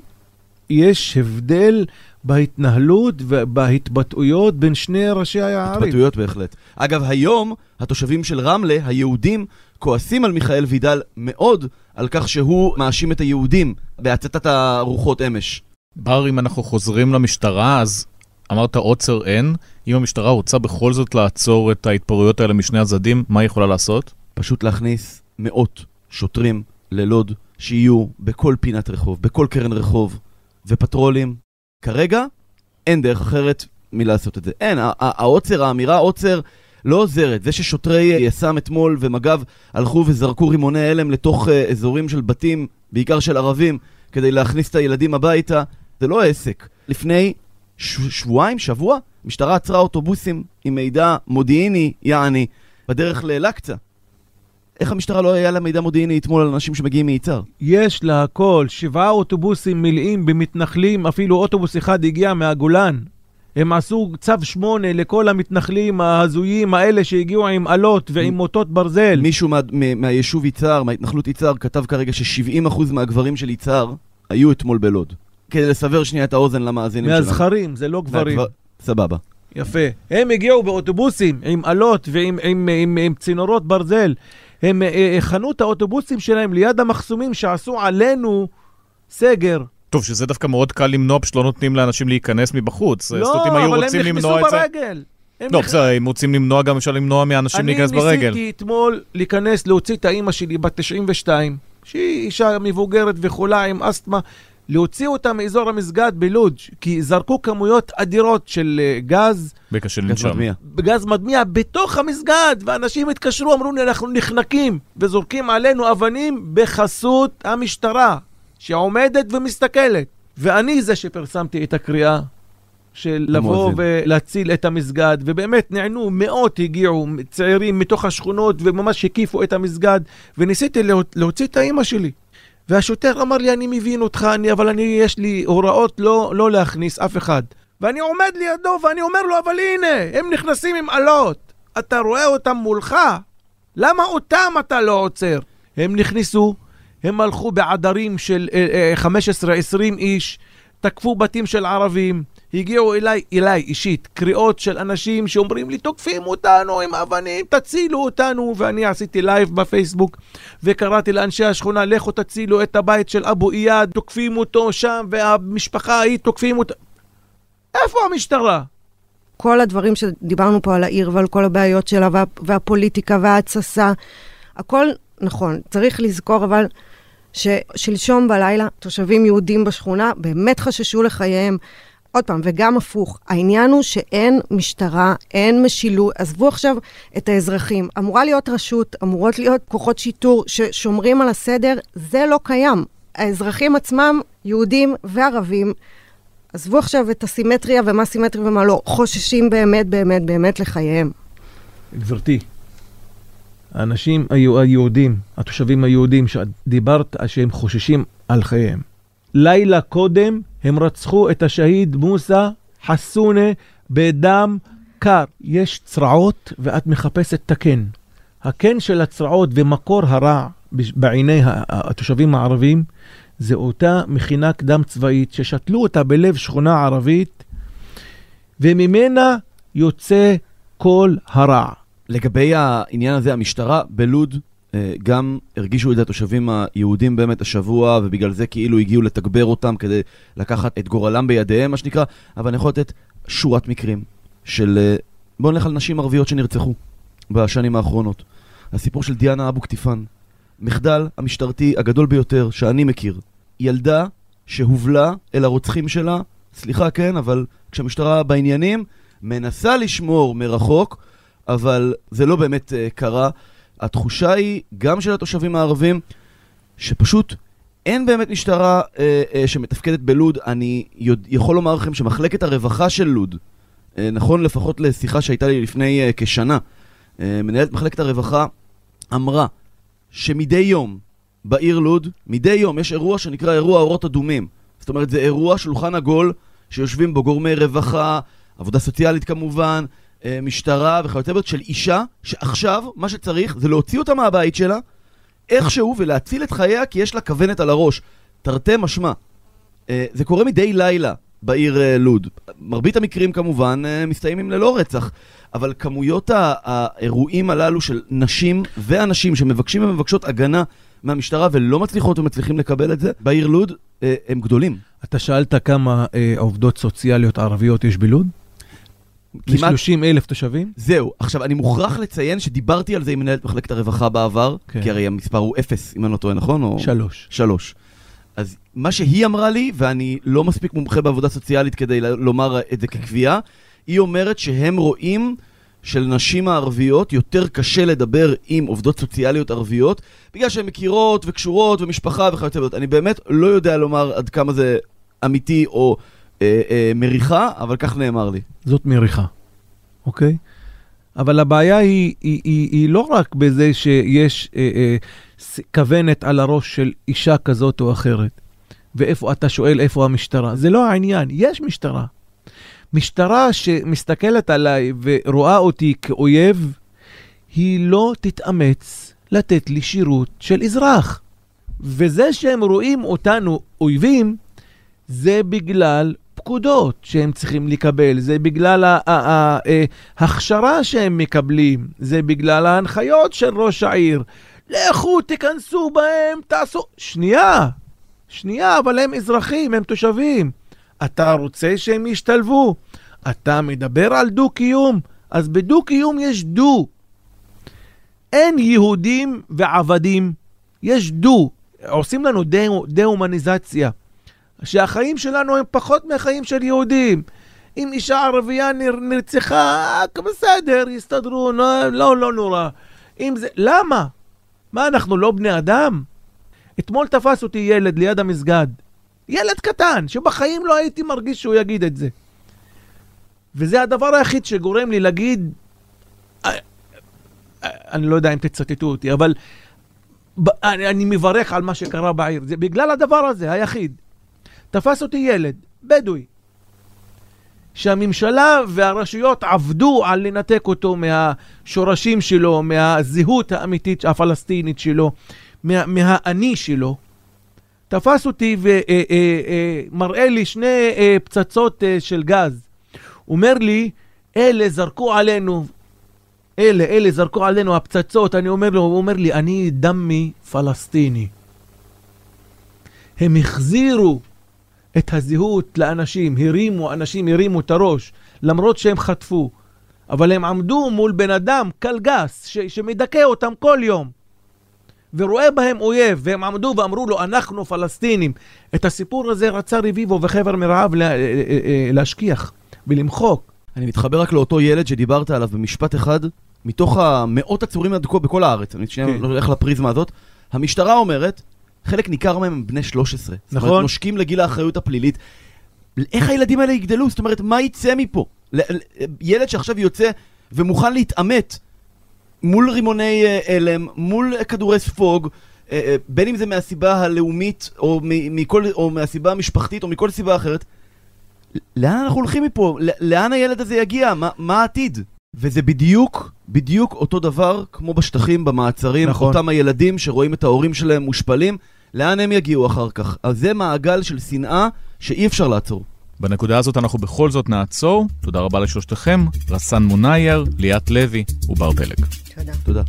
Speaker 2: יש הבדל בהתנהלות ובהתבטאויות בין שני ראשי הערים.
Speaker 5: התבטאויות בהחלט. אגב, היום התושבים של רמלה, היהודים, כועסים על מיכאל וידל מאוד על כך שהוא מאשים את היהודים בהצתת הרוחות אמש.
Speaker 1: בר, אם אנחנו חוזרים למשטרה, אז אמרת עוצר אין. אם המשטרה רוצה בכל זאת לעצור את ההתפרעויות האלה משני הצדדים, מה היא יכולה לעשות?
Speaker 5: פשוט להכניס מאות שוטרים ללוד שיהיו בכל פינת רחוב, בכל קרן רחוב ופטרולים. כרגע אין דרך אחרת מלעשות את זה. אין, העוצר, האמירה עוצר לא עוזרת. זה ששוטרי יס"מ אתמול ומג"ב הלכו וזרקו רימוני הלם לתוך אזורים של בתים, בעיקר של ערבים, כדי להכניס את הילדים הביתה, זה לא עסק. לפני ש- שבועיים, שבוע, משטרה עצרה אוטובוסים עם מידע מודיעיני, יעני, בדרך לאל-אקצה. איך המשטרה לא היה לה מידע מודיעיני אתמול על אנשים שמגיעים מיצר?
Speaker 2: יש לה הכל, שבעה אוטובוסים מלאים במתנחלים, אפילו אוטובוס אחד הגיע מהגולן. הם עשו צו שמונה לכל המתנחלים ההזויים האלה שהגיעו עם עלות ועם מוטות ברזל.
Speaker 5: מישהו מה, מה, מהיישוב יצר, מההתנחלות יצר, כתב כרגע ש-שבעים אחוז מהגברים של יצר היו אתמול בלוד. כדי לסבר שנייה את האוזן למאזינים שלנו.
Speaker 2: מהזכרים, זה לא גברים.
Speaker 5: מהגבר... סבבה.
Speaker 2: יפה. הם הגיעו באוטובוסים עם עלות ועם עם, עם, עם צינורות ברזל. הם הכנו את האוטובוסים שלהם ליד המחסומים שעשו עלינו סגר.
Speaker 1: טוב, שזה דווקא מאוד קל למנוע, פשוט לא נותנים לאנשים להיכנס מבחוץ.
Speaker 2: לא, אבל הם נכנסו ברגל.
Speaker 1: לא, בסדר, אם רוצים למנוע, גם אפשר למנוע מאנשים להיכנס ברגל.
Speaker 2: אני ניסיתי אתמול להיכנס, להוציא את האמא שלי בת תשעים ושתיים, שהיא אישה מבוגרת וחולה עם אסתמה, להוציא אותה מאזור המסגד בלוד, כי זרקו כמויות אדירות של גז,
Speaker 1: בקשה לנשום.
Speaker 2: גז מדמיע בתוך המסגד, ואנשים התקשרו, אמרו לי, אנחנו נחנקים, וזורקים עלינו אבנים בחסות המשטרה, שעומדת ומסתכלת. ואני זה שפרסמתי את הקריאה, של לבוא ולהציל את המסגד, ובאמת נענו, מאות הגיעו, צעירים מתוך השכונות, וממש הקיפו את המסגד, וניסיתי להוציא את האמא שלי. והשוטר אמר לי, אני מבין אותך, אני, אבל אני, יש לי הוראות לא, לא להכניס אף אחד. ואני עומד לידו, ואני אומר לו, אבל הנה, הם נכנסים עם עלות. אתה רואה אותם מולך? למה אותם אתה לא עוצר? הם נכנסו, הם הלכו בעדרים של חמש עשרה עשרים איש, תקפו בתים של ערבים, הגיעו אליי, אליי אישית, קריאות של אנשים שאומרים לי, תוקפים אותנו עם אבנים, תצילו אותנו, ואני עשיתי לייב בפייסבוק, וקראתי לאנשי השכונה, לכו תצילו את הבית של אבו איאד, תוקפים אותו שם, והמשפחה ההיא תוקפים אותו. איפה המשטרה?
Speaker 6: כל הדברים שדיברנו פה על העיר, ועל כל הבעיות שלה, וה, והפוליטיקה וההצסה, הכל נכון, צריך לזכור, אבל ששלשום בלילה, תושבים יהודים בשכונה, באמת חששו לחייהם, עוד פעם, וגם הפוך, העניין הוא שאין משטרה, אין משילות, עזבו עכשיו את האזרחים, אמורה להיות רשות, אמורות להיות כוחות שיטור ששומרים על הסדר, זה לא קיים. האזרחים עצמם, יהודים וערבים, עזבו עכשיו את הסימטריה ומה סימטריה ומה לא, חוששים באמת, באמת, באמת לחייהם.
Speaker 2: גברתי, האנשים היהודים, התושבים היהודים שדיברת שהם חוששים על חייהם. לילה קודם הם רצחו את השהיד מוסא חסונה בדם קר. יש צרעות ואת מחפשת תקן. הקן של הצרעות ומקור הרע בעיני התושבים הערבים, זה אותה מכינה קדם צבאית ששתלו אותה בלב שכונה ערבית, וממנה יוצא כל הרע.
Speaker 5: לגבי העניין הזה, המשטרה בלוד גם הרגישו את זה התושבים היהודים באמת השבוע, ובגלל זה כאילו הגיעו לתגבר אותם כדי לקחת את גורלם בידיהם, מה שנקרא, אבל אני יכול לתת שורת מקרים של, בואו נלך על נשים ערביות שנרצחו בשנים האחרונות. הסיפור של דיאנה אבו קטיפן, מחדל המשטרתי הגדול ביותר שאני מכיר. ילדה שהובלה אל הרוצחים שלה, סליחה כן, אבל כשהמשטרה בעניינים, מנסה לשמור מרחוק, אבל זה לא באמת uh, קרה. התחושה היא גם של התושבים הערבים, שפשוט אין באמת משטרה uh, uh, שמתפקדת בלוד. אני יודע, יכול לומר לכם שמחלקת הרווחה של לוד, uh, נכון לפחות לשיחה שהייתה לי לפני uh, כשנה, uh, מנהלת מחלקת הרווחה אמרה שמדי יום בעיר לוד, מדי יום יש אירוע שנקרא אירוע אורות אדומים. זאת אומרת, זה אירוע שולחן עגול שיושבים בו גורמי רווחה, עבודה סוציאלית כמובן, משטרה וכיוצא בזה, של אישה שעכשיו מה שצריך זה להוציא אותה מהבית שלה איכשהו ולהציל את חייה, כי יש לה כוונת על הראש. תרתי משמע. זה קורה מדי לילה בעיר לוד. מרבית המקרים כמובן מסתיימים ללא רצח, אבל כמויות האירועים הללו של נשים ואנשים שמבקשים ומבקשות הגנה מהמשטרה ולא מצליחות ומצליחים לקבל את זה בעיר לוד, הם גדולים.
Speaker 2: אתה שאלת כמה עובדות סוציאליות ערביות יש בלוד? ל-שלושים אלף תושבים?
Speaker 5: זהו. עכשיו, אני מוכרח לציין שדיברתי על זה עם מנהלת מחלקת הרווחה בעבר, כן. כי הרי המספר הוא אפס, אם אני לא טועה, נכון? או...
Speaker 2: שלוש.
Speaker 5: שלוש. אז מה שהיא אמרה לי, ואני לא מספיק מומחה בעבודה סוציאלית כדי לומר את זה כקביעה, היא אומרת שהם רואים של נשים הערביות יותר קשה לדבר עם עובדות סוציאליות ערביות, בגלל שהן מכירות וקשורות ומשפחה וכיוצא בזה. אני באמת לא יודע לומר עד כמה זה אמיתי או אה, אה, מריחה, אבל כך נאמר לי.
Speaker 2: זאת מריחה, אוקיי? אבל הבעיה היא, היא, היא, היא לא רק בזה שיש אה, אה, כוונת על הראש של אישה כזאת או אחרת, ואיפה אתה שואל איפה המשטרה. זה לא העניין, יש משטרה. משטרה שמסתכלת עליי ורואה אותי כאויב, היא לא תתאמץ לתת לי שירות של אזרח. וזה שהם רואים אותנו אויבים, זה בגלל פקודות שהם צריכים לקבל, זה בגלל ההכשרה שהם מקבלים, זה בגלל ההנחיות של ראש העיר. לכו, תיכנסו בהם, תעשו... שנייה, שנייה, אבל הם אזרחים, הם תושבים. אתה רוצה שהם ישתלבו? אתה מדבר על דו-קיום? אז בדו-קיום יש דו. אין יהודים ועבדים, יש דו. עושים לנו דה-הומניזציה. שהחיים שלנו הם פחות מהחיים של יהודים. אם אישה ערבייה נרצחה, בסדר, יסתדרו, לא, לא, לא נורא. אם זה... למה? מה, אנחנו לא בני אדם? אתמול תפס אותי ילד ליד המסגד. ילד קטן, שבחיים לא הייתי מרגיש שהוא יגיד את זה. וזה הדבר היחיד שגורם לי להגיד, אני לא יודע אם תצטטו אותי, אבל אני, אני מברך על מה שקרה בעיר. זה בגלל הדבר הזה, היחיד. תפס אותי ילד, בדואי, שהממשלה והרשויות עבדו על לנתק אותו מהשורשים שלו, מהזהות האמיתית הפלסטינית שלו, מה, מהאני שלו. תפס אותי ומראה לי שני פצצות של גז. אומר לי, אלה זרקו עלינו, אלה, אלה זרקו עלינו הפצצות. אני אומר לו, הוא אומר לי, אני דמי פלסטיני. הם החזירו את הזהות לאנשים, הרימו, אנשים הרימו את הראש, למרות שהם חטפו. אבל הם עמדו מול בן אדם, קלגס, ש- שמדכא אותם כל יום. ורואה בהם אויב, והם עמדו ואמרו לו, אנחנו פלסטינים. את הסיפור הזה רצה רביבו וחבר מרעב לה, להשכיח ולמחוק.
Speaker 5: אני מתחבר רק לאותו ילד שדיברת עליו במשפט אחד, מתוך המאות עצורים הדקות בכל הארץ, אני שנייה הולך לפריזמה הזאת, המשטרה אומרת, חלק ניכר מהם הם בני שלוש עשרה. נכון. זאת אומרת, נושקים לגיל האחריות הפלילית. איך הילדים האלה יגדלו? זאת אומרת, מה יצא מפה? ילד שעכשיו יוצא ומוכן להתאמת מול רימוני אלם, מול כדורי ספוג, בין אם זה מהסיבה הלאומית, או, מכל, או מהסיבה המשפחתית, או מכל סיבה אחרת. לאן אנחנו הולכים מפה? לאן הילד הזה יגיע? מה, מה העתיד? וזה בדיוק בדיוק אותו דבר כמו בשטחים, במעצרים,
Speaker 2: נכון.
Speaker 5: אותם הילדים שרואים את ההורים שלהם מושפלים, לאן הם יגיעו אחר כך? אז זה מעגל של שנאה שאי אפשר לעצור.
Speaker 1: בנקודה הזאת אנחנו בכל זאת נעצור. תודה רבה לשלושתכם, רסן מונייר, ליאת לוי ובר פלג.
Speaker 6: תודה.
Speaker 5: תודה.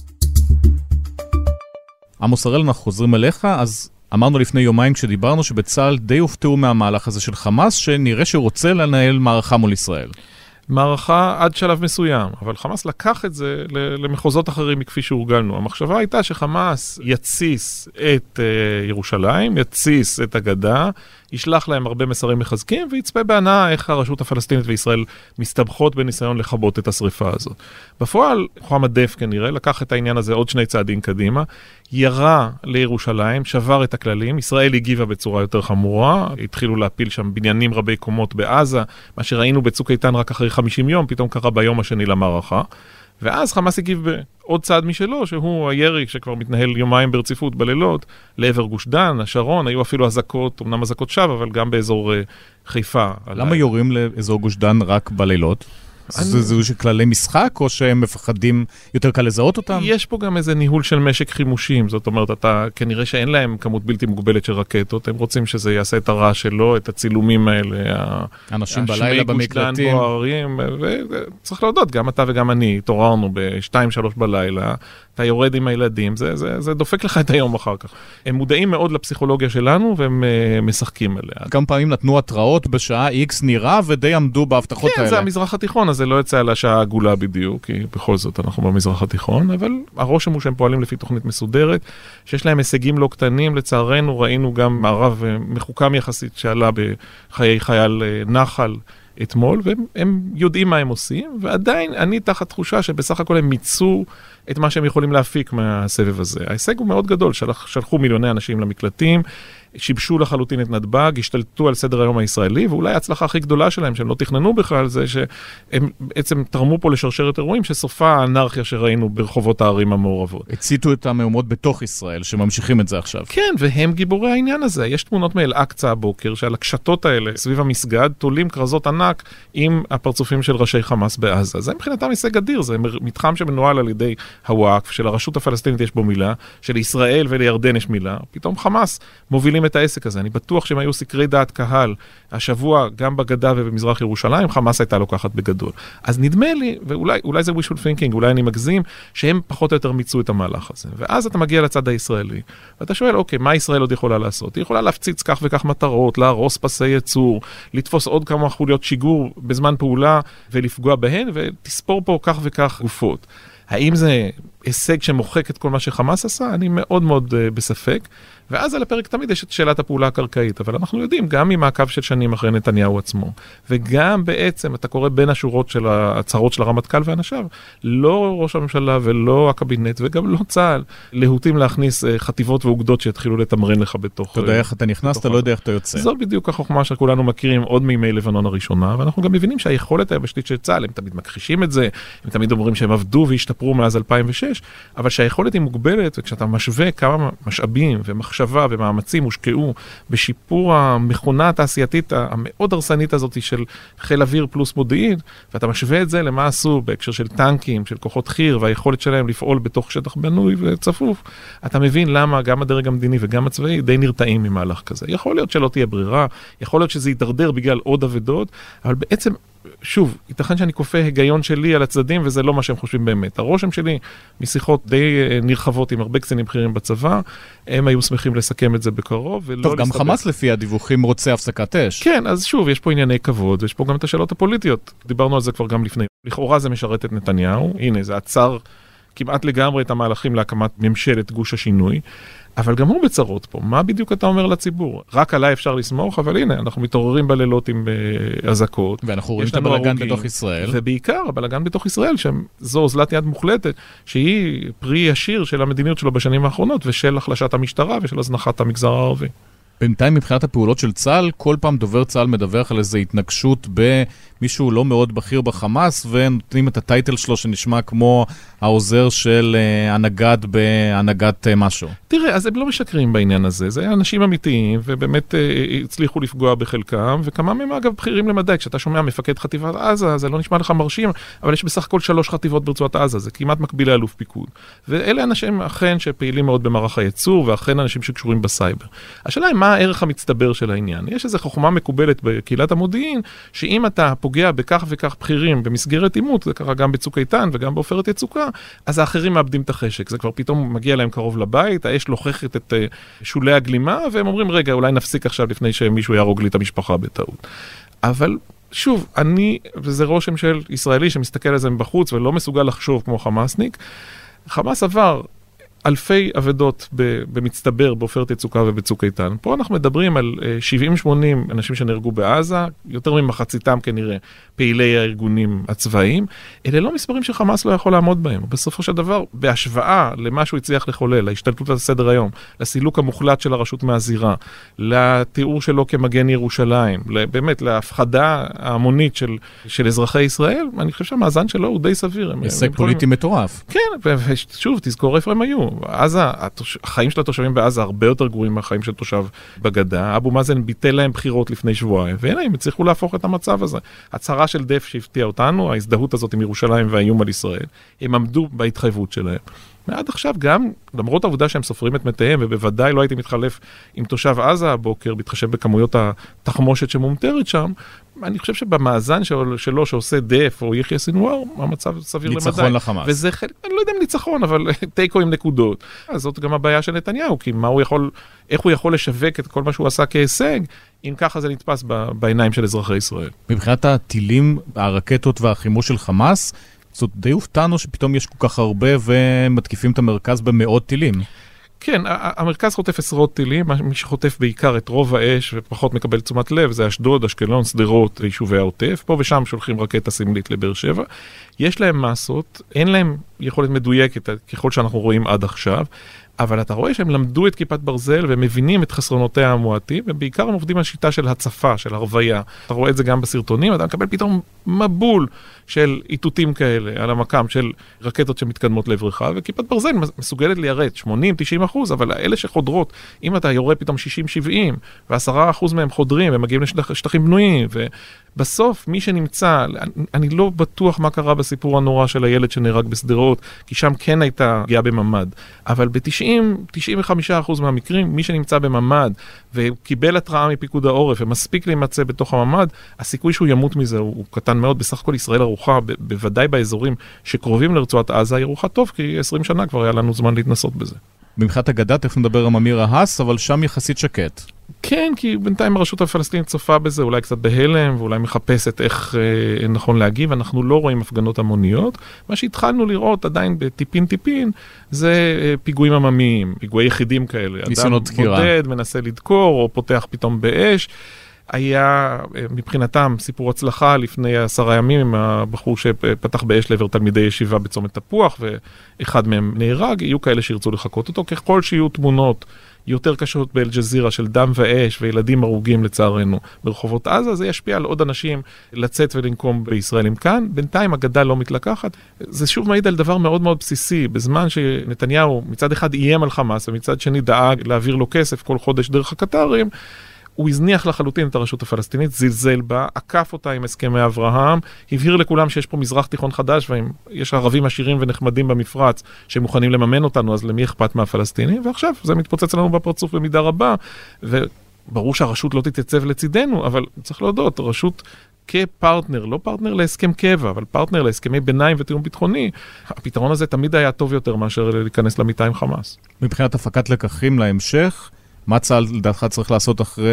Speaker 1: עמוס הראל, אנחנו חוזרים אליך, אז אמרנו לפני יומיים כשדיברנו שבצה"ל די הופתעו מהמהלך הזה של חמאס, שנראה שרוצה לנהל מערכה מול ישראל.
Speaker 3: מערכה עד שלב מסוים, אבל חמאס לקח את זה למחוזות אחרים מכפי שהורגלנו. המחשבה הייתה שחמאס יציס את uh, ירושלים, יציס את הגדה, ישלח להם הרבה מסרים מחזקים, ויצפה בהנאה איך הרשות הפלסטינית וישראל מסתבכות בניסיון לחבות את השריפה הזאת. בפועל, מוחמד דף כנראה לקח את העניין הזה עוד שני צעדים קדימה, ירה לירושלים, שבר את הכללים, ישראל הגיבה בצורה יותר חמורה, התחילו להפיל שם בניינים רבי קומות בעזה, מה שראינו בצוק איתן רק אחרי חמישים יום, פתאום קרה ביום השני למערכה, ואז חמאס הגיב בעוד צעד משלו, שהוא הירי שכבר מתנהל יומיים ברציפות בלילות, לעבר גוש דן, השרון, היו אפילו הזקות, אמנם הזקות שווא, אבל גם באזור חיפה.
Speaker 1: למה יורים לאזור גוש דן רק בלילות? זה זהו שכללי משחק, או שהם מפחדים יותר קל לזהות אותם?
Speaker 3: יש פה גם איזה ניהול של משק חימושים, זאת אומרת, אתה כנראה שאין להם כמות בלתי מוגבלת של רקטות, הם רוצים שזה יעשה את הרעש שלו, את הצילומים האלה,
Speaker 1: אנשים בלילה במקלטים.
Speaker 3: וצריך להודות, גם אתה וגם אני התעוררנו ב-שתיים שלוש בלילה, אתה יורד עם הילדים, זה, זה, זה דופק לך את היום אחר כך. הם מודעים מאוד לפסיכולוגיה שלנו, והם uh, משחקים עליה.
Speaker 1: כמה פעמים נתנו התראות בשעה X נראה, ודי עמדו בהבטחות
Speaker 3: כן,
Speaker 1: האלה.
Speaker 3: זה המזרח התיכון, אז זה לא יוצא על השעה העגולה בדיוק, כי בכל זאת אנחנו במזרח התיכון, אבל הרושם הוא שהם פועלים לפי תוכנית מסודרת, שיש להם הישגים לא קטנים, לצערנו ראינו גם מערב מחוכם יחסית שעלה בחיי חייל נחל אתמול, והם יודעים מה הם עושים, ועדיין אני תחת תחושה שבסך הכל הם מיצו את מה שהם יכולים להפיק מהסבב הזה. ההישג הוא מאוד גדול, שלח, שלחו מיליוני אנשים למקלטים, שיבשו לחלוטין את נדב"ג, השתלטו על סדר היום הישראלי, ואולי ההצלחה הכי גדולה שלהם, שהם לא תכננו בכלל, זה שהם בעצם תרמו פה לשרשרת אירועים, שסופה האנרכיה שראינו ברחובות הערים המעורבות.
Speaker 1: הציתו את המהומות בתוך ישראל, שממשיכים את זה עכשיו.
Speaker 3: כן, והם גיבורי העניין הזה. יש תמונות מאל-אקצא הבוקר, שעל הקשתות האלה, סביב המסגד, תולים קרזות ענק עם הפרצופים של ראשי חמאס בעזה. זה מבחינתם הישג אדיר, זה מתחם שמנוהל על ידי הוואקף, של הרשות הפלסטינית יש בו מילה, של ישראל ולירדן יש מילה. פתאום חמאס מובילים את העסק הזה. אני בטוח שהם היו סקרי דעת קהל השבוע גם בגדה ובמזרח ירושלים, חמאס הייתה לוקחת בגדול. אז נדמה לי, ואולי אולי זה wishful thinking, אולי אני מגזים, שהם פחות או יותר מיצו את המהלך הזה. ואז אתה מגיע לצד הישראלי, ואתה שואל, אוקיי, מה ישראל עוד יכולה לעשות? היא יכולה להפציץ כך וכך מטרות, להרוס פסי ייצור, לתפוס עוד כמה חוליות שיגור בזמן פעולה ולפגוע בהן, ותספור פה כך וכך גופות. האם זה הישג שמוחק את כל מה שחמאס עשה? אני מאוד מאוד uh, בספק. ואז על הפרק תמיד יש את שאלת הפעולה הקרקעית, אבל אנחנו יודעים, גם ממעקב של שנים אחרי נתניהו עצמו, וגם בעצם, אתה קורא בין השורות של ההצהרות של הרמטכ"ל ואנשיו, לא ראש הממשלה ולא הקבינט, וגם לא צה"ל, להוטים להכניס uh, חטיבות ואוגדות שיתחילו לתמרן לך בתוך...
Speaker 1: אתה יודע איך אתה נכנס, אתה לא יודע איך אתה יוצא.
Speaker 3: זו בדיוק החוכמה שכולנו מכירים עוד מימי לבנון הראשונה, ואנחנו גם מבינים שהיכולת היבשתית של צה"ל, הם תמיד מכחישים את זה, הם תמיד אומרים שהם עבדו והשתפרו מאז אלפיים ושש, אבל שהיכולת היא מוגבלת, וכשאתה משווה כמה משאבים ומחשבה ומאמצים הושקעו בשיפור המכונה התעשייתית המאוד הרסנית הזאת של חיל אוויר פלוס מודיעין, ואתה משווה את זה למה עשו בהקשר של טנקים, של כוחות חי"ר, והיכולת שלהם לפעול בתוך שטח בנוי וצפוף, אתה מבין למה גם הדרג המדיני וגם הצבאי די נרתעים ממהלך כזה. יכול להיות שלא תהיה ברירה, יכול להיות שזה יידרדר בגלל עוד עבודות, אבל בעצם שוב, ייתכן שאני כופה היגיון שלי על הצדדים, וזה לא מה שהם חושבים באמת. הרושם שלי, משיחות די נרחבות עם הרבה קצינים בכירים בצבא, הם היו שמחים לסכם את זה בקרוב, ולא
Speaker 1: טוב, גם חמאס לפי הדיווחים רוצה הפסקת אש.
Speaker 3: כן, אז שוב, יש פה ענייני כבוד, ויש פה גם את השאלות הפוליטיות. דיברנו על זה כבר גם לפני. לכאורה זה משרת את נתניהו, הנה, זה עצר כמעט לגמרי את המהלכים להקמת ממשלת גוש השינוי, אבל גם הוא בצרות פה. מה בדיוק אתה אומר לציבור? רק עליי אפשר לסמוך, אבל הנה, אנחנו מתעוררים בלילות עם uh, אזעקות.
Speaker 1: ואנחנו רואים את הבלגן בתוך ישראל.
Speaker 3: ובעיקר, הבלגן בתוך ישראל, שזו אוזלת יד מוחלטת, שהיא פרי ישיר של המדיניות שלו בשנים האחרונות, ושל החלשת המשטרה ושל הזנחת המגזר הערבי.
Speaker 1: בינתיים מבחינת הפעולות של צה"ל, כל פעם דובר צה"ל מדווח על איזו התנגשות מישהו לא מאוד בכיר בחמאס, ונותנים את הטייטל שלו שנשמע כמו העוזר של הנגד בהנגת משהו.
Speaker 3: תראה, אז הם לא משקרים בעניין הזה, זה אנשים אמיתיים, ובאמת הצליחו לפגוע בחלקם, וכמה מהם אגב בכירים למדי, כשאתה שומע מפקד חטיבת עזה, זה לא נשמע לך מרשים, אבל יש בסך הכל שלוש חטיבות ברצועת עזה, זה כמעט מקביל לאלוף פיקוד. ואלה אנשים אכן שפעילים מאוד במערך הייצור, ואכן אנשים שקשורים בסייבר. השאלה היא מה הערך המצטבר של העניין. יש איזו חוכמה מקובלת בקהילת המודיעין, שאם אתה פוגע בכך וכך בכירים במסגרת אימות, זה קרה גם בצוק איתן וגם בעופרת יצוקה, אז האחרים מאבדים את החשק. זה כבר פתאום מגיע להם קרוב לבית, האש לוחכת את שולי הגלימה, והם אומרים, רגע, אולי נפסיק עכשיו לפני שמישהו יהרוג לי את המשפחה בטעות. אבל שוב, אני, וזה רושם של ישראלי שמסתכל על זה מבחוץ ולא מסוגל לחשוב כמו חמאסניק, חמאס עבר אלפי עבדות במצטבר בעופרת יצוקה ובצוק איתן. פה אנחנו מדברים על שבעים שמונים אנשים שנהרגו בעזה, יותר ממחציתם כנראה פעילי הארגונים הצבאיים. אלה לא מספרים שחמאס לא יכול לעמוד בהם. בסופו של דבר, בהשוואה למה שהוא הצליח לחולל, להשתלטות על סדר היום, לסילוק המוחלט של הרשות מהזירה, לתיאור שלו כמגן ירושלים, באמת להפחדה ההמונית של, של אזרחי ישראל, אני חושב שהמאזן שלו הוא די סביר.
Speaker 1: הישג פוליטי מטורף.
Speaker 3: כן, ושוב, תזכור איפה הם היו. עזה, החיים של התושבים בעזה הרבה יותר גרועים מהחיים של תושב בגדה. אבו מאזן ביטל להם בחירות לפני שבועיים, והנה הם הצליחו להפוך את המצב הזה. הצהרה של דף שהפתיע אותנו, ההזדהות הזאת עם ירושלים והאיום על ישראל, הם עמדו בהתחייבות שלהם. ועד עכשיו גם, למרות העובדה שהם סופרים את מתיהם, ובוודאי לא הייתי מתחלף עם תושב עזה הבוקר, בהתחשב בכמויות התחמושת שמומטרת שם, אני חושב שבמאזן שלו, שלו שעושה דף או יחיא סינואר, המצב סביר למדי.
Speaker 1: ניצחון לחמאס.
Speaker 3: וזה חלק, אני לא יודע אם ניצחון, אבל טייקו עם נקודות. אז זאת גם הבעיה של נתניהו, כי מה הוא יכול, איך הוא יכול לשווק את כל מה שהוא עשה כהישג, אם ככה זה נתפס בעיניים של אזרחי ישראל.
Speaker 1: מבחינת הטילים, הרקטות והחימוש של חמאס, זאת די הופתענו שפתאום יש כל כך הרבה ומתקיפים את המרכז במאות טילים.
Speaker 3: כן, המרכז חוטף עשרות טילים, מי שחוטף בעיקר את רוב האש ופחות מקבל תשומת לב, זה אשדוד, אשקלון, שדרות ויישובי העוטף, פה ושם שולחים רקטה סמלית לבאר שבע. יש להם מסות, אין להם יכולת מדויקת ככל שאנחנו רואים עד עכשיו, אבל אתה רואה שהם למדו את כיפת ברזל ומבינים את חסרונותיה המועטים, ובעיקר הם עובדים על שיטה של הצפה, של הרוויה. אתה רואה את זה גם בסרטונים, אתה מקבל פתאום מבול של איתותים כאלה על המקם של רקטות שמתקדמות לעברך, וכיפת ברזל מסוגלת ליירט שמונים תשעים אחוז, אבל האלה שחודרות, אם אתה יורה פתאום שישים שבעים, ועשרה אחוז מהם חודרים, הם מגיעים לשטחים בנויים, ובסוף מי שנמצא, אני, אני לא בטוח מה קרה בסיפור הנורא של הילד שנהרג בסדרות, כי שם כן הייתה פגיעה בממד, אבל ב-תשעים עד תשעים וחמישה אחוז מהמקרים, מי שנמצא בממד, וקיבל התראה מפיקוד העורף, ומספיק להימצא בתוך הממד, הסיכוי שהוא ימות מזה הוא, הוא קטן מאוד. בסך הכל ישראל ערוכה, ב- בוודאי באזורים שקרובים לרצועת עזה, היא ערוכה טוב, כי עשרים שנה כבר היה לנו זמן להתנסות בזה.
Speaker 1: במחינת הגדה, תכף נדבר עם אמיר ההס, אבל שם יחסית שקט.
Speaker 3: כן, כי בינתיים הרשות הפלסטינית צופה בזה, אולי קצת בהלם, ואולי מחפשת איך אה, נכון להגיב. אנחנו לא רואים הפגנות המוניות. מה שהתחלנו לראות עדיין בטיפין טיפין, זה אה, פיגועים עממיים, פיגועי יחידים כאלה.
Speaker 1: ניסיונות דקירה.
Speaker 3: אדם בודד, מנסה לדקור, או פותח פתאום באש. היה מבחינתם סיפור הצלחה לפני עשרה ימים עם הבחור שפתח באש לעבר תלמידי ישיבה בצומת תפוח, ואחד מהם נהרג. יהיו כאלה שירצו לחכות אותו. ככל שיהיו תמונות יותר קשות באל-ג'זירה של דם ואש וילדים הרוגים לצערנו ברחובות עזה, זה ישפיע על עוד אנשים לצאת ולנקום בישראלים כאן. בינתיים הגדה לא מתלקחת. זה שוב מעיד על דבר מאוד מאוד בסיסי. בזמן שנתניהו מצד אחד איים על חמאס ומצד שני דאג להעביר לו כסף כל חודש דרך הקטרים, הוא הזניח לחלוטין את הרשות הפלסטינית, זלזל בה, עקף אותה עם הסכמי אברהם, הבהיר לכולם שיש פה מזרח תיכון חדש, ויש ערבים עשירים ונחמדים במפרץ שמוכנים לממן אותנו, אז למי אכפת מהפלסטינים? ועכשיו זה מתפוצץ לנו בפרצוף במידה רבה, וברור שהרשות לא תתייצב לצידנו, אבל צריך להודות, הרשות כפרטנר, לא פרטנר להסכם קבע, אבל פרטנר להסכמי ביניים ותיאום ביטחוני, הפתרון הזה תמיד היה טוב יותר מאשר להיכנס למיטה עם חמאס.
Speaker 1: מבחינת הפקת לקחים להמשך, מה צה"ל לדעתך צריך לעשות אחרי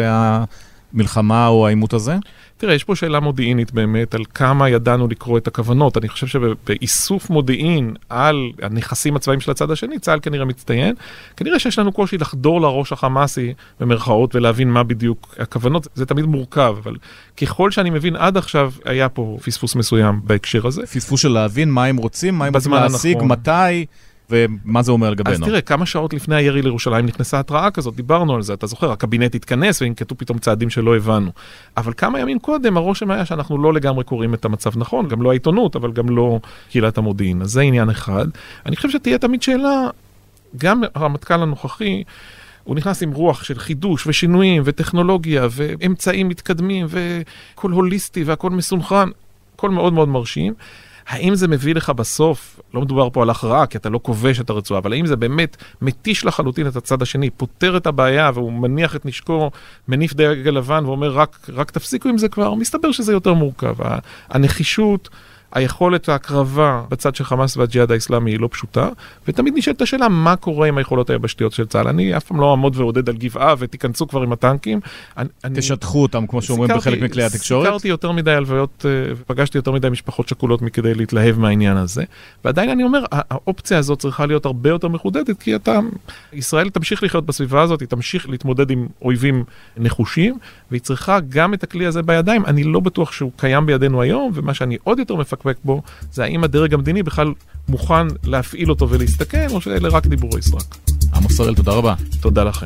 Speaker 1: המלחמה או העימות הזה?
Speaker 3: תראה, יש פה שאלה מודיעינית באמת על כמה ידענו לקרוא את הכוונות. אני חושב שבאיסוף מודיעין על הנכסים הצבאיים של הצד השני, צה"ל כנראה מצטיין. כנראה שיש לנו קושי לחדור לראש החמאסי במרכאות ולהבין מה בדיוק הכוונות. זה תמיד מורכב, אבל ככל שאני מבין עד עכשיו היה פה פספוס מסוים בהקשר הזה.
Speaker 1: פספוס של להבין מה הם רוצים, מה הם רוצים להשיג, מתי... ומה זה אומר לגבינו?
Speaker 3: אז תראה, כמה שעות לפני הירי לירושלים נכנסה התראה כזאת, דיברנו על זה, אתה זוכר, הקבינט התכנס וינקטו פתאום צעדים שלא הבנו. אבל כמה ימים קודם, הרושם היה שאנחנו לא לגמרי קוראים את המצב נכון, גם לא העיתונות, אבל גם לא קהילת המודיעין. אז זה עניין אחד. אני חושב שתהיה תמיד שאלה, גם הרמטכ"ל הנוכחי, הוא נכנס עם רוח של חידוש ושינויים וטכנולוגיה ואמצעים מתקדמים וכל הוליסטי והכל מסונכרן, הכל מאוד מאוד מרשים. האם זה מביא לך בסוף, לא מדובר פה על הכרעה, כי אתה לא כובש את הרצועה, אבל האם זה באמת מתיש לחלוטין את הצד השני, פותר את הבעיה, והוא מניח את נשקו, מניף דגל לבן, ואומר רק, רק תפסיקו עם זה כבר, מסתבר שזה יותר מורכב. הנחישות, היכולת ההקרבה בצד של חמאס והג'יהאד האסלאמי היא לא פשוטה, ותמיד נשאלת השאלה מה קורה עם היכולות היבשתיות של צה"ל. אני אף פעם לא עמוד ועודד על גבעה ותיכנסו כבר עם הטנקים.
Speaker 1: תשטחו אותם, כמו שאומרים בחלק מכלי התקשורת.
Speaker 3: סיקרתי יותר מדי הלוויות, ופגשתי יותר מדי משפחות שכולות מכדי להתלהב מהעניין הזה. ועדיין אני אומר, האופציה הזאת צריכה להיות הרבה יותר מחודדת, כי אתה, ישראל תמשיך לחיות בסביבה הזאת, היא תמשיך להתמודד עם אויבים נחושים, והיא צריכה גם את הכלי הזה בידיים. אני לא בטוח שהוא קיים בידינו היום, ומה שאני עוד יותר מפקפק בו, זה האם הדרג המדיני בכלל מוכן להפעיל אותו ולהסתכן, או שאלה רק דיבורי סרק.
Speaker 1: עמוס הראל, תודה רבה.
Speaker 3: תודה לכם.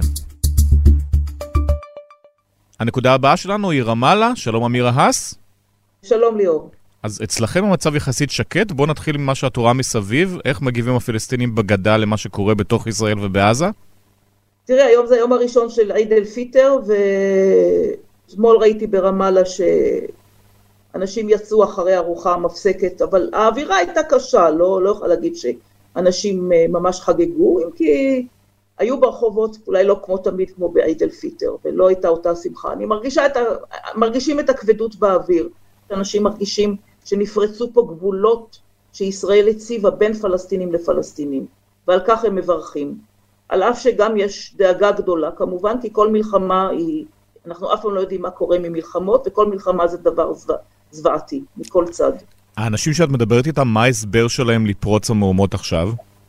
Speaker 1: הנקודה הבאה שלנו היא רמאללה. שלום אמיר ההס.
Speaker 4: שלום ליאור.
Speaker 1: אז אצלכם המצב יחסית שקט, בואו נתחיל עם מה שאת רואה מסביב, איך מגיבים הפלסטינים בגדה למה שקורה בתוך ישראל ובעזה?
Speaker 4: תראה, היום זה היום הראשון של עיד אל פיטר, ואתמול ראיתי ברמאללה ש... אנשים יצאו אחרי ארוחה מפסקת, אבל האווירה הייתה קשה, לא, לא יכול להגיד שאנשים ממש חגגו, אם כי היו ברחובות, אולי לא כמו תמיד, כמו בעיד אל פיטר, ולא הייתה אותה שמחה. אני מרגישה את ה... מרגישים את הכבדות באוויר. אנשים מרגישים שנפרצו פה גבולות שישראל הציבה בין פלסטינים לפלסטינים, ועל כך הם מברכים. על אף שגם יש דאגה גדולה, כמובן, כי כל מלחמה היא... אנחנו אף פעם לא יודעים מה קורה ממלחמות, וכל מלחמה זה דבר זו... זוועתי, מכל צד.
Speaker 1: האנשים שאת מדברת איתם, מה ההסבר שלהם לפרוץ המהומות עכשיו?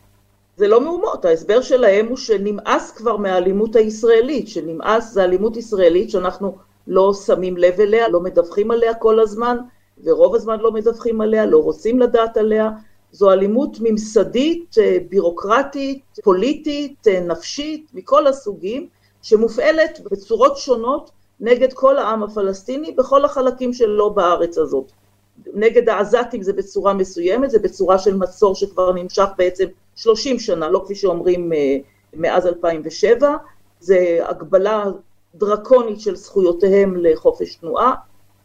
Speaker 4: זה לא מהומות, ההסבר שלהם הוא שנמאס כבר מהאלימות הישראלית, שנמאס זה אלימות ישראלית שאנחנו לא שמים לב אליה, לא מדווחים עליה כל הזמן, ורוב הזמן לא מדווחים עליה, לא רוצים לדעת עליה. זו אלימות ממסדית, בירוקרטית, פוליטית, נפשית, מכל הסוגים, שמופעלת בצורות שונות נגד כל העם הפלסטיני, בכל החלקים שלו בארץ הזאת. נגד העזתים זה בצורה מסוימת, זה בצורה של מצור שכבר נמשך בעצם שלושים שנה, לא כפי שאומרים מאז אלפיים ושבע, זה הגבלה דרקונית של זכויותיהם לחופש תנועה,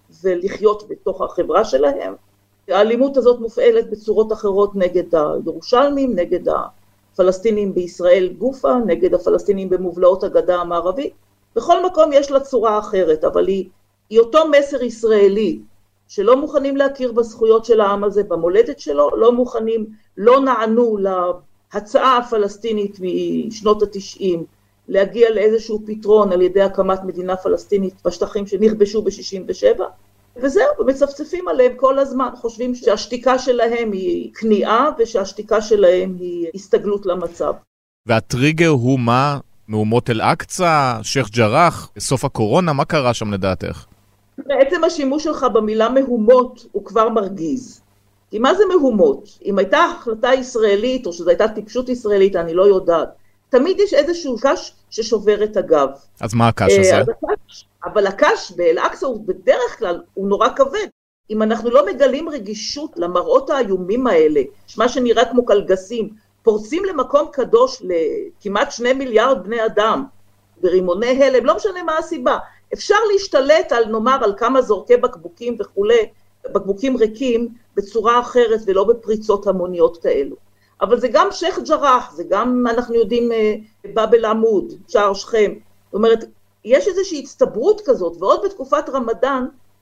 Speaker 4: ולחיות בתוך החברה שלהם. האלימות הזאת מופעלת בצורות אחרות נגד הירושלמים, נגד הפלסטינים בישראל גופה, נגד הפלסטינים במובלעות הגדה המערבית. בכל מקום יש לה צורה אחרת, אבל היא, היא אותו מסר ישראלי, שלא מוכנים להכיר בזכויות של העם הזה, במולדת שלו, לא מוכנים, לא נענו להצעה הפלסטינית משנות התשעים, להגיע לאיזשהו פתרון על ידי הקמת מדינה פלסטינית בשטחים שנכבשו ב-שישים ושבע, וזהו, ומצפצפים עליהם כל הזמן, חושבים שהשתיקה שלהם היא כניעה, ושהשתיקה שלהם היא הסתגלות למצב.
Speaker 1: והטריגר הוא מה? מהומות אל-אקצה, שייח' ג'ראח, סוף הקורונה, מה קרה שם לדעתך?
Speaker 4: בעצם השימוש שלך במילה מהומות הוא כבר מרגיז. כי מה זה מהומות? אם הייתה החלטה ישראלית, או שזו הייתה טיפשות ישראלית, אני לא יודעת. תמיד יש איזשהו קש ששובר את הגב.
Speaker 1: אז מה הקש הזה?
Speaker 4: הקש, אבל הקש באל-אקצה הוא בדרך כלל, הוא נורא כבד. אם אנחנו לא מגלים רגישות למראות האיומים האלה, מה שנראה כמו קלגסים, פורצים למקום קדוש לכמעט שני מיליארד בני אדם, ברימוני הלם, לא משנה מה הסיבה. אפשר להשתלט על, נאמר, על כמה זורקי בקבוקים וכולי, בקבוקים ריקים, בצורה אחרת ולא בפריצות המוניות כאלו. אבל זה גם שייח' ג'ראח, זה גם, אנחנו יודעים, באב אל-עמוד, שער שכם. זאת אומרת, יש איזושהי הצטברות כזאת, ועוד בתקופת רמדאן,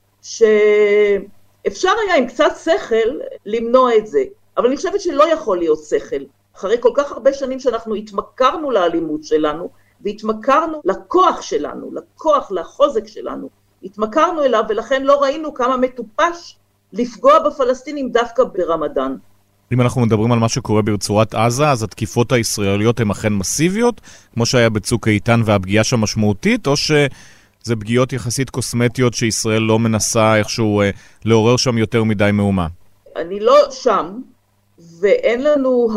Speaker 4: שאפשר היה עם קצת שכל למנוע את זה. אבל אני חושבת שלא יכול להיות שכל. אחרי כל כך הרבה שנים שאנחנו התמכרנו לאלימות שלנו, והתמכרנו לכוח שלנו, לכוח, לחוזק שלנו, התמכרנו אליו, ולכן לא ראינו כמה מטופש לפגוע בפלסטינים דווקא ברמדאן.
Speaker 1: אם אנחנו מדברים על מה שקורה ברצועת עזה, אז התקיפות הישראליות הן אכן מסיביות, כמו שהיה בצוק איתן והפגיעה שם משמעותית, או שזה פגיעות יחסית קוסמטיות שישראל לא מנסה איכשהו אה, לעורר שם יותר מדי מהומה?
Speaker 4: אני לא שם, ואין לנו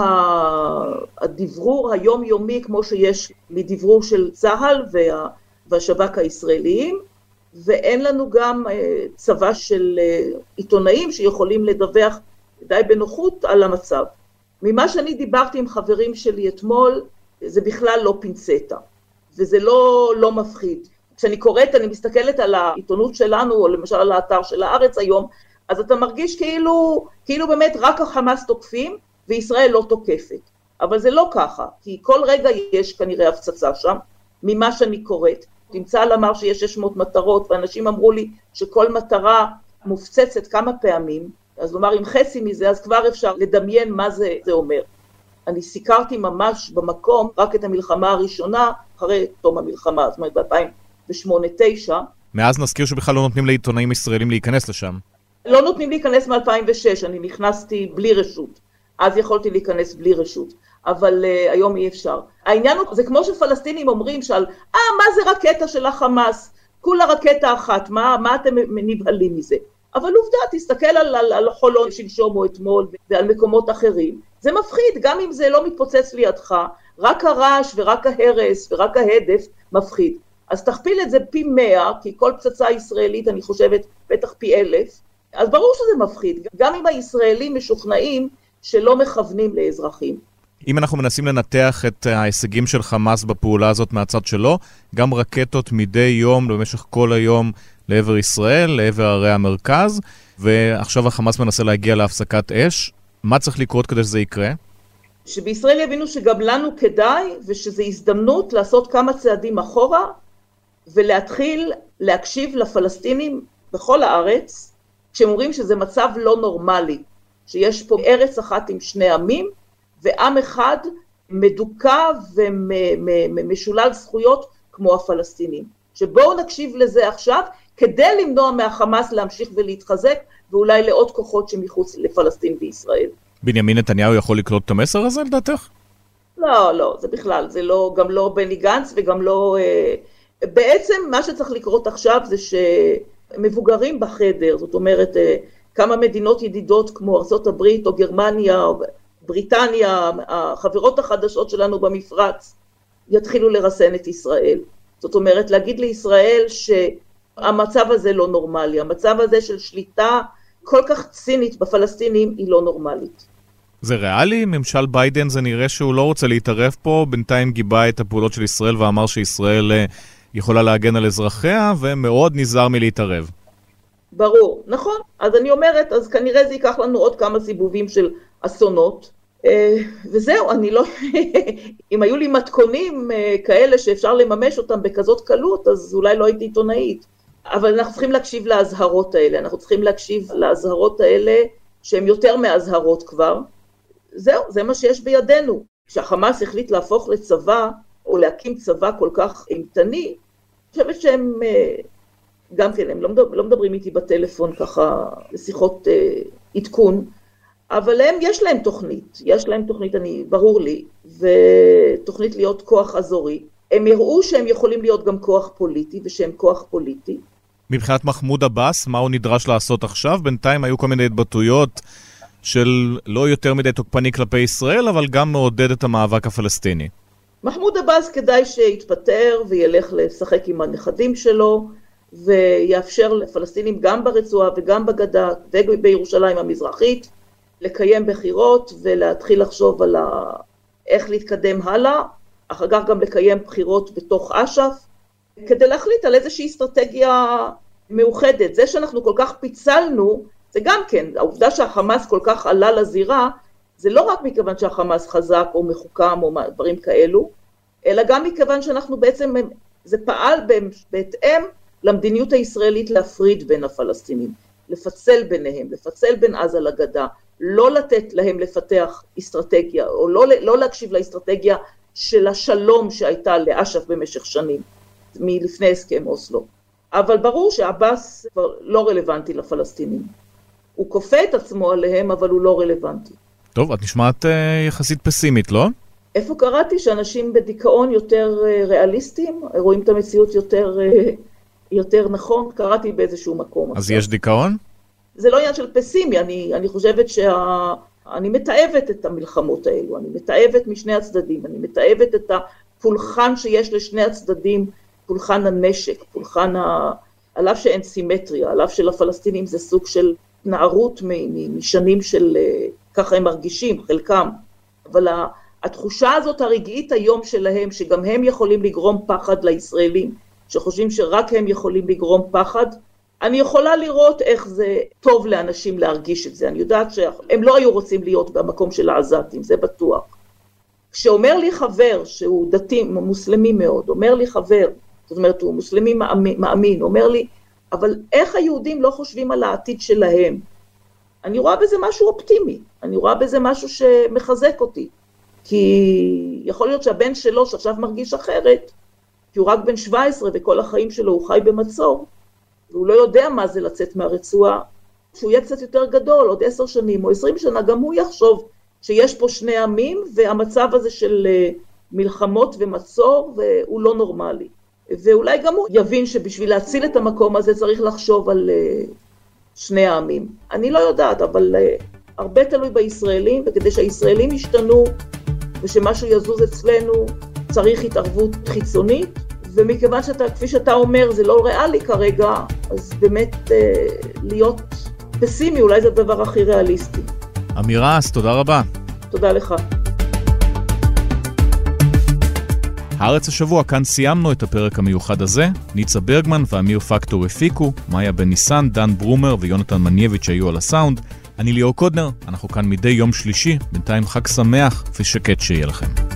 Speaker 4: הדברור היומיומי כמו שיש מדברור של צה"ל וה, והשב"כ הישראליים, ואין לנו גם צבא של עיתונאים שיכולים לדווח די בנוחות על המצב. ממה שאני דיברתי עם חברים שלי אתמול, זה בכלל לא פינצטה, וזה לא, לא מפחיד. כשאני קוראת, אני מסתכלת על העיתונות שלנו, או למשל על האתר של הארץ היום, אז אתה מרגיש כאילו, כאילו באמת רק החמאס תוקפים, וישראל לא תוקפת. אבל זה לא ככה, כי כל רגע יש כנראה הפצצה שם, ממה שאני קוראת. צה"ל אמר שיש שש מאות מטרות, ואנשים אמרו לי שכל מטרה מופצצת כמה פעמים, אז לומר, עם חצי מזה, אז כבר אפשר לדמיין מה זה, זה אומר. אני סיקרתי ממש במקום רק את המלחמה הראשונה, אחרי תום המלחמה, זאת אומרת ב-אלפיים ושמונה תשע.
Speaker 1: מאז נזכיר שבכלל לא נותנים לעיתונאים ישראלים להיכנס לשם.
Speaker 4: לא נותנים להיכנס מ-אלפיים ושש, אני נכנסתי בלי רשות. אז יכולתי להיכנס בלי רשות, אבל uh, היום אי אפשר. העניין הוא, זה כמו שפלסטינים אומרים שעל, אה, מה זה רקטה של החמאס? כולה רקטה אחת, מה, מה אתם נבהלים מזה? אבל עובדה, תסתכל על, על, על חולון שלשום או אתמול ועל מקומות אחרים. זה מפחיד, גם אם זה לא מתפוצץ לידך, רק הרעש ורק ההרס ורק ההדף מפחיד. אז תכפיל את זה פי מאה, כי כל פצצה ישראלית, אני חושבת, בטח פי אלף, אז ברור שזה מפחיד. גם אם הישראלים משוכנעים שלא מכוונים לאזרחים.
Speaker 1: אם אנחנו מנסים לנתח את ההישגים של חמאס בפעולה הזאת מהצד שלו, גם רקטות מדי יום, במשך כל היום, לעבר ישראל, לעבר ערי המרכז, ועכשיו החמאס מנסה להגיע להפסקת אש. מה צריך לקרות כדי שזה יקרה?
Speaker 4: שבישראל יבינו שגם לנו כדאי, ושזו הזדמנות לעשות כמה צעדים אחורה, ולהתחיל להקשיב לפלסטינים בכל הארץ, כשהם אומרים שזה מצב לא נורמלי, שיש פה ארץ אחת עם שני עמים, ועם אחד מדוכא ומשולל זכויות כמו הפלסטינים. שבואו נקשיב לזה עכשיו, כדי למנוע מהחמאס להמשיך ולהתחזק, ואולי לעוד כוחות שמחוץ לפלסטין בישראל.
Speaker 1: בנימין נתניהו יכול לקלוט את המסר הזה לדעתך?
Speaker 4: לא, לא, זה בכלל, זה לא, גם לא בני גנץ וגם לא... בעצם מה שצריך לקרות עכשיו זה שמבוגרים בחדר, זאת אומרת, כמה מדינות ידידות כמו ארצות הברית או גרמניה או בריטניה, החברות החדשות שלנו במפרץ, יתחילו לרסן את ישראל. זאת אומרת, להגיד לישראל שהמצב הזה לא נורמלי, המצב הזה של שליטה כל כך צינית בפלסטינים היא לא נורמלית.
Speaker 1: זה ריאלי? ממשל ביידן זה נראה שהוא לא רוצה להתערב פה, בינתיים גיבה את הפעולות של ישראל ואמר שישראל יכולה להגן על אזרחיה ומאוד נזהר מלהתערב.
Speaker 4: ברור, נכון. אז אני אומרת, אז כנראה זה ייקח לנו עוד כמה סיבובים של אסונות, וזהו, אני לא... אם היו לי מתכונים כאלה שאפשר לממש אותם בכזאת קלות, אז אולי לא הייתי עיתונאית. אבל אנחנו צריכים להקשיב להזהרות האלה, אנחנו צריכים להקשיב להזהרות האלה, שהן יותר מהזהרות כבר. זהו, זה מה שיש בידינו. כשהחמאס החליט להפוך לצבא, או להקים צבא כל כך אימתני, אני חושבת שהם... גם כן, הם לא, מדבר, לא מדברים איתי בטלפון ככה, לשיחות אה, עדכון, אבל הם, יש להם תוכנית, יש להם תוכנית, אני, ברור לי, ותוכנית להיות כוח אזורי. הם יראו שהם יכולים להיות גם כוח פוליטי, ושהם כוח פוליטי.
Speaker 1: מבחינת מחמוד עבאס, מה הוא נדרש לעשות עכשיו? בינתיים היו כל מיני התבטאויות של לא יותר מדי תוקפני כלפי ישראל, אבל גם מעודד את המאבק הפלסטיני.
Speaker 4: מחמוד עבאס כדאי שיתפטר וילך לשחק עם הנכדים שלו, ויאפשר לפלסטינים גם ברצועה וגם בגדה ובירושלים המזרחית לקיים בחירות ולהתחיל לחשוב על ה... איך להתקדם הלאה, אחר כך גם לקיים בחירות בתוך אש"ף, כדי להחליט על איזושהי אסטרטגיה מאוחדת. זה שאנחנו כל כך פיצלנו, זה גם כן, העובדה שהחמאס כל כך עלה לזירה, זה לא רק מכיוון שהחמאס חזק או מחוכם או דברים כאלו, אלא גם מכיוון שאנחנו בעצם, זה פעל בהתאם למדיניות הישראלית להפריד בין הפלסטינים, לפצל ביניהם, לפצל בין עזה לגדה, לא לתת להם לפתח אסטרטגיה, או לא, לא להקשיב לאסטרטגיה של השלום שהייתה לאש"ף במשך שנים, מלפני הסכם אוסלו. אבל ברור שעבאס כבר לא רלוונטי לפלסטינים. הוא כופה את עצמו עליהם, אבל הוא לא רלוונטי.
Speaker 1: טוב, את נשמעת uh, יחסית פסימית, לא?
Speaker 4: איפה קראתי שאנשים בדיכאון יותר uh, ריאליסטיים, רואים את המציאות יותר... Uh, יותר נכון, קראתי באיזשהו מקום.
Speaker 1: אז עכשיו. יש דיכאון?
Speaker 4: זה לא עניין של פסימי, אני, אני חושבת אני מתאהבת את המלחמות האלו, אני מתאהבת משני הצדדים, אני מתאהבת את הפולחן שיש לשני הצדדים, פולחן הנשק, פולחן ה... עליו שאין סימטריה, עליו של הפלסטינים זה סוג של נערות משנים של, ככה הם מרגישים, חלקם, אבל התחושה הזאת הרגעית היום שלהם, שגם הם יכולים לגרום פחד לישראלים, שחושבים שרק הם יכולים לגרום פחד, אני יכולה לראות איך זה טוב לאנשים להרגיש את זה, אני יודעת שהם לא היו רוצים להיות במקום של העזתים, זה בטוח. כשאומר לי חבר שהוא דתי, מוסלמי מאוד, אומר לי חבר, זאת אומרת הוא מוסלמי מאמין, מאמין, אומר לי, אבל איך היהודים לא חושבים על העתיד שלהם? אני רואה בזה משהו אופטימי, אני רואה בזה משהו שמחזק אותי, כי יכול להיות שהבן שלו שעכשיו מרגיש אחרת, כי הוא רק בן שבע עשרה וכל החיים שלו הוא חי במצור, והוא לא יודע מה זה לצאת מהרצועה, שהוא יהיה קצת יותר גדול, עוד עשר שנים או עשרים שנה, גם הוא יחשוב שיש פה שני עמים, והמצב הזה של מלחמות ומצור, והוא לא נורמלי. ואולי גם הוא יבין שבשביל להציל את המקום הזה צריך לחשוב על שני העמים. אני לא יודעת, אבל הרבה תלוי בישראלים, וכדי שהישראלים ישתנו, ושמשהו יזוז אצלנו, צריך התערבות חיצונית, ומכיוון שאתה, כפי שאתה אומר, זה לא ריאלי כרגע, אז באמת להיות פסימי, אולי זה הדבר הכי ריאליסטי.
Speaker 1: אמירה, אז תודה רבה.
Speaker 4: תודה לך.
Speaker 1: הארץ השבוע, כאן סיימנו את הפרק המיוחד הזה. ניצה ברגמן ואמיר פקטור הפיקו, מאיה בן ניסן, דן ברומר ויונתן מנייביץ' היו על הסאונד. אני ליאור קודנר, אנחנו כאן מדי יום שלישי, בינתיים חג שמח ושקט שיהיה לכם.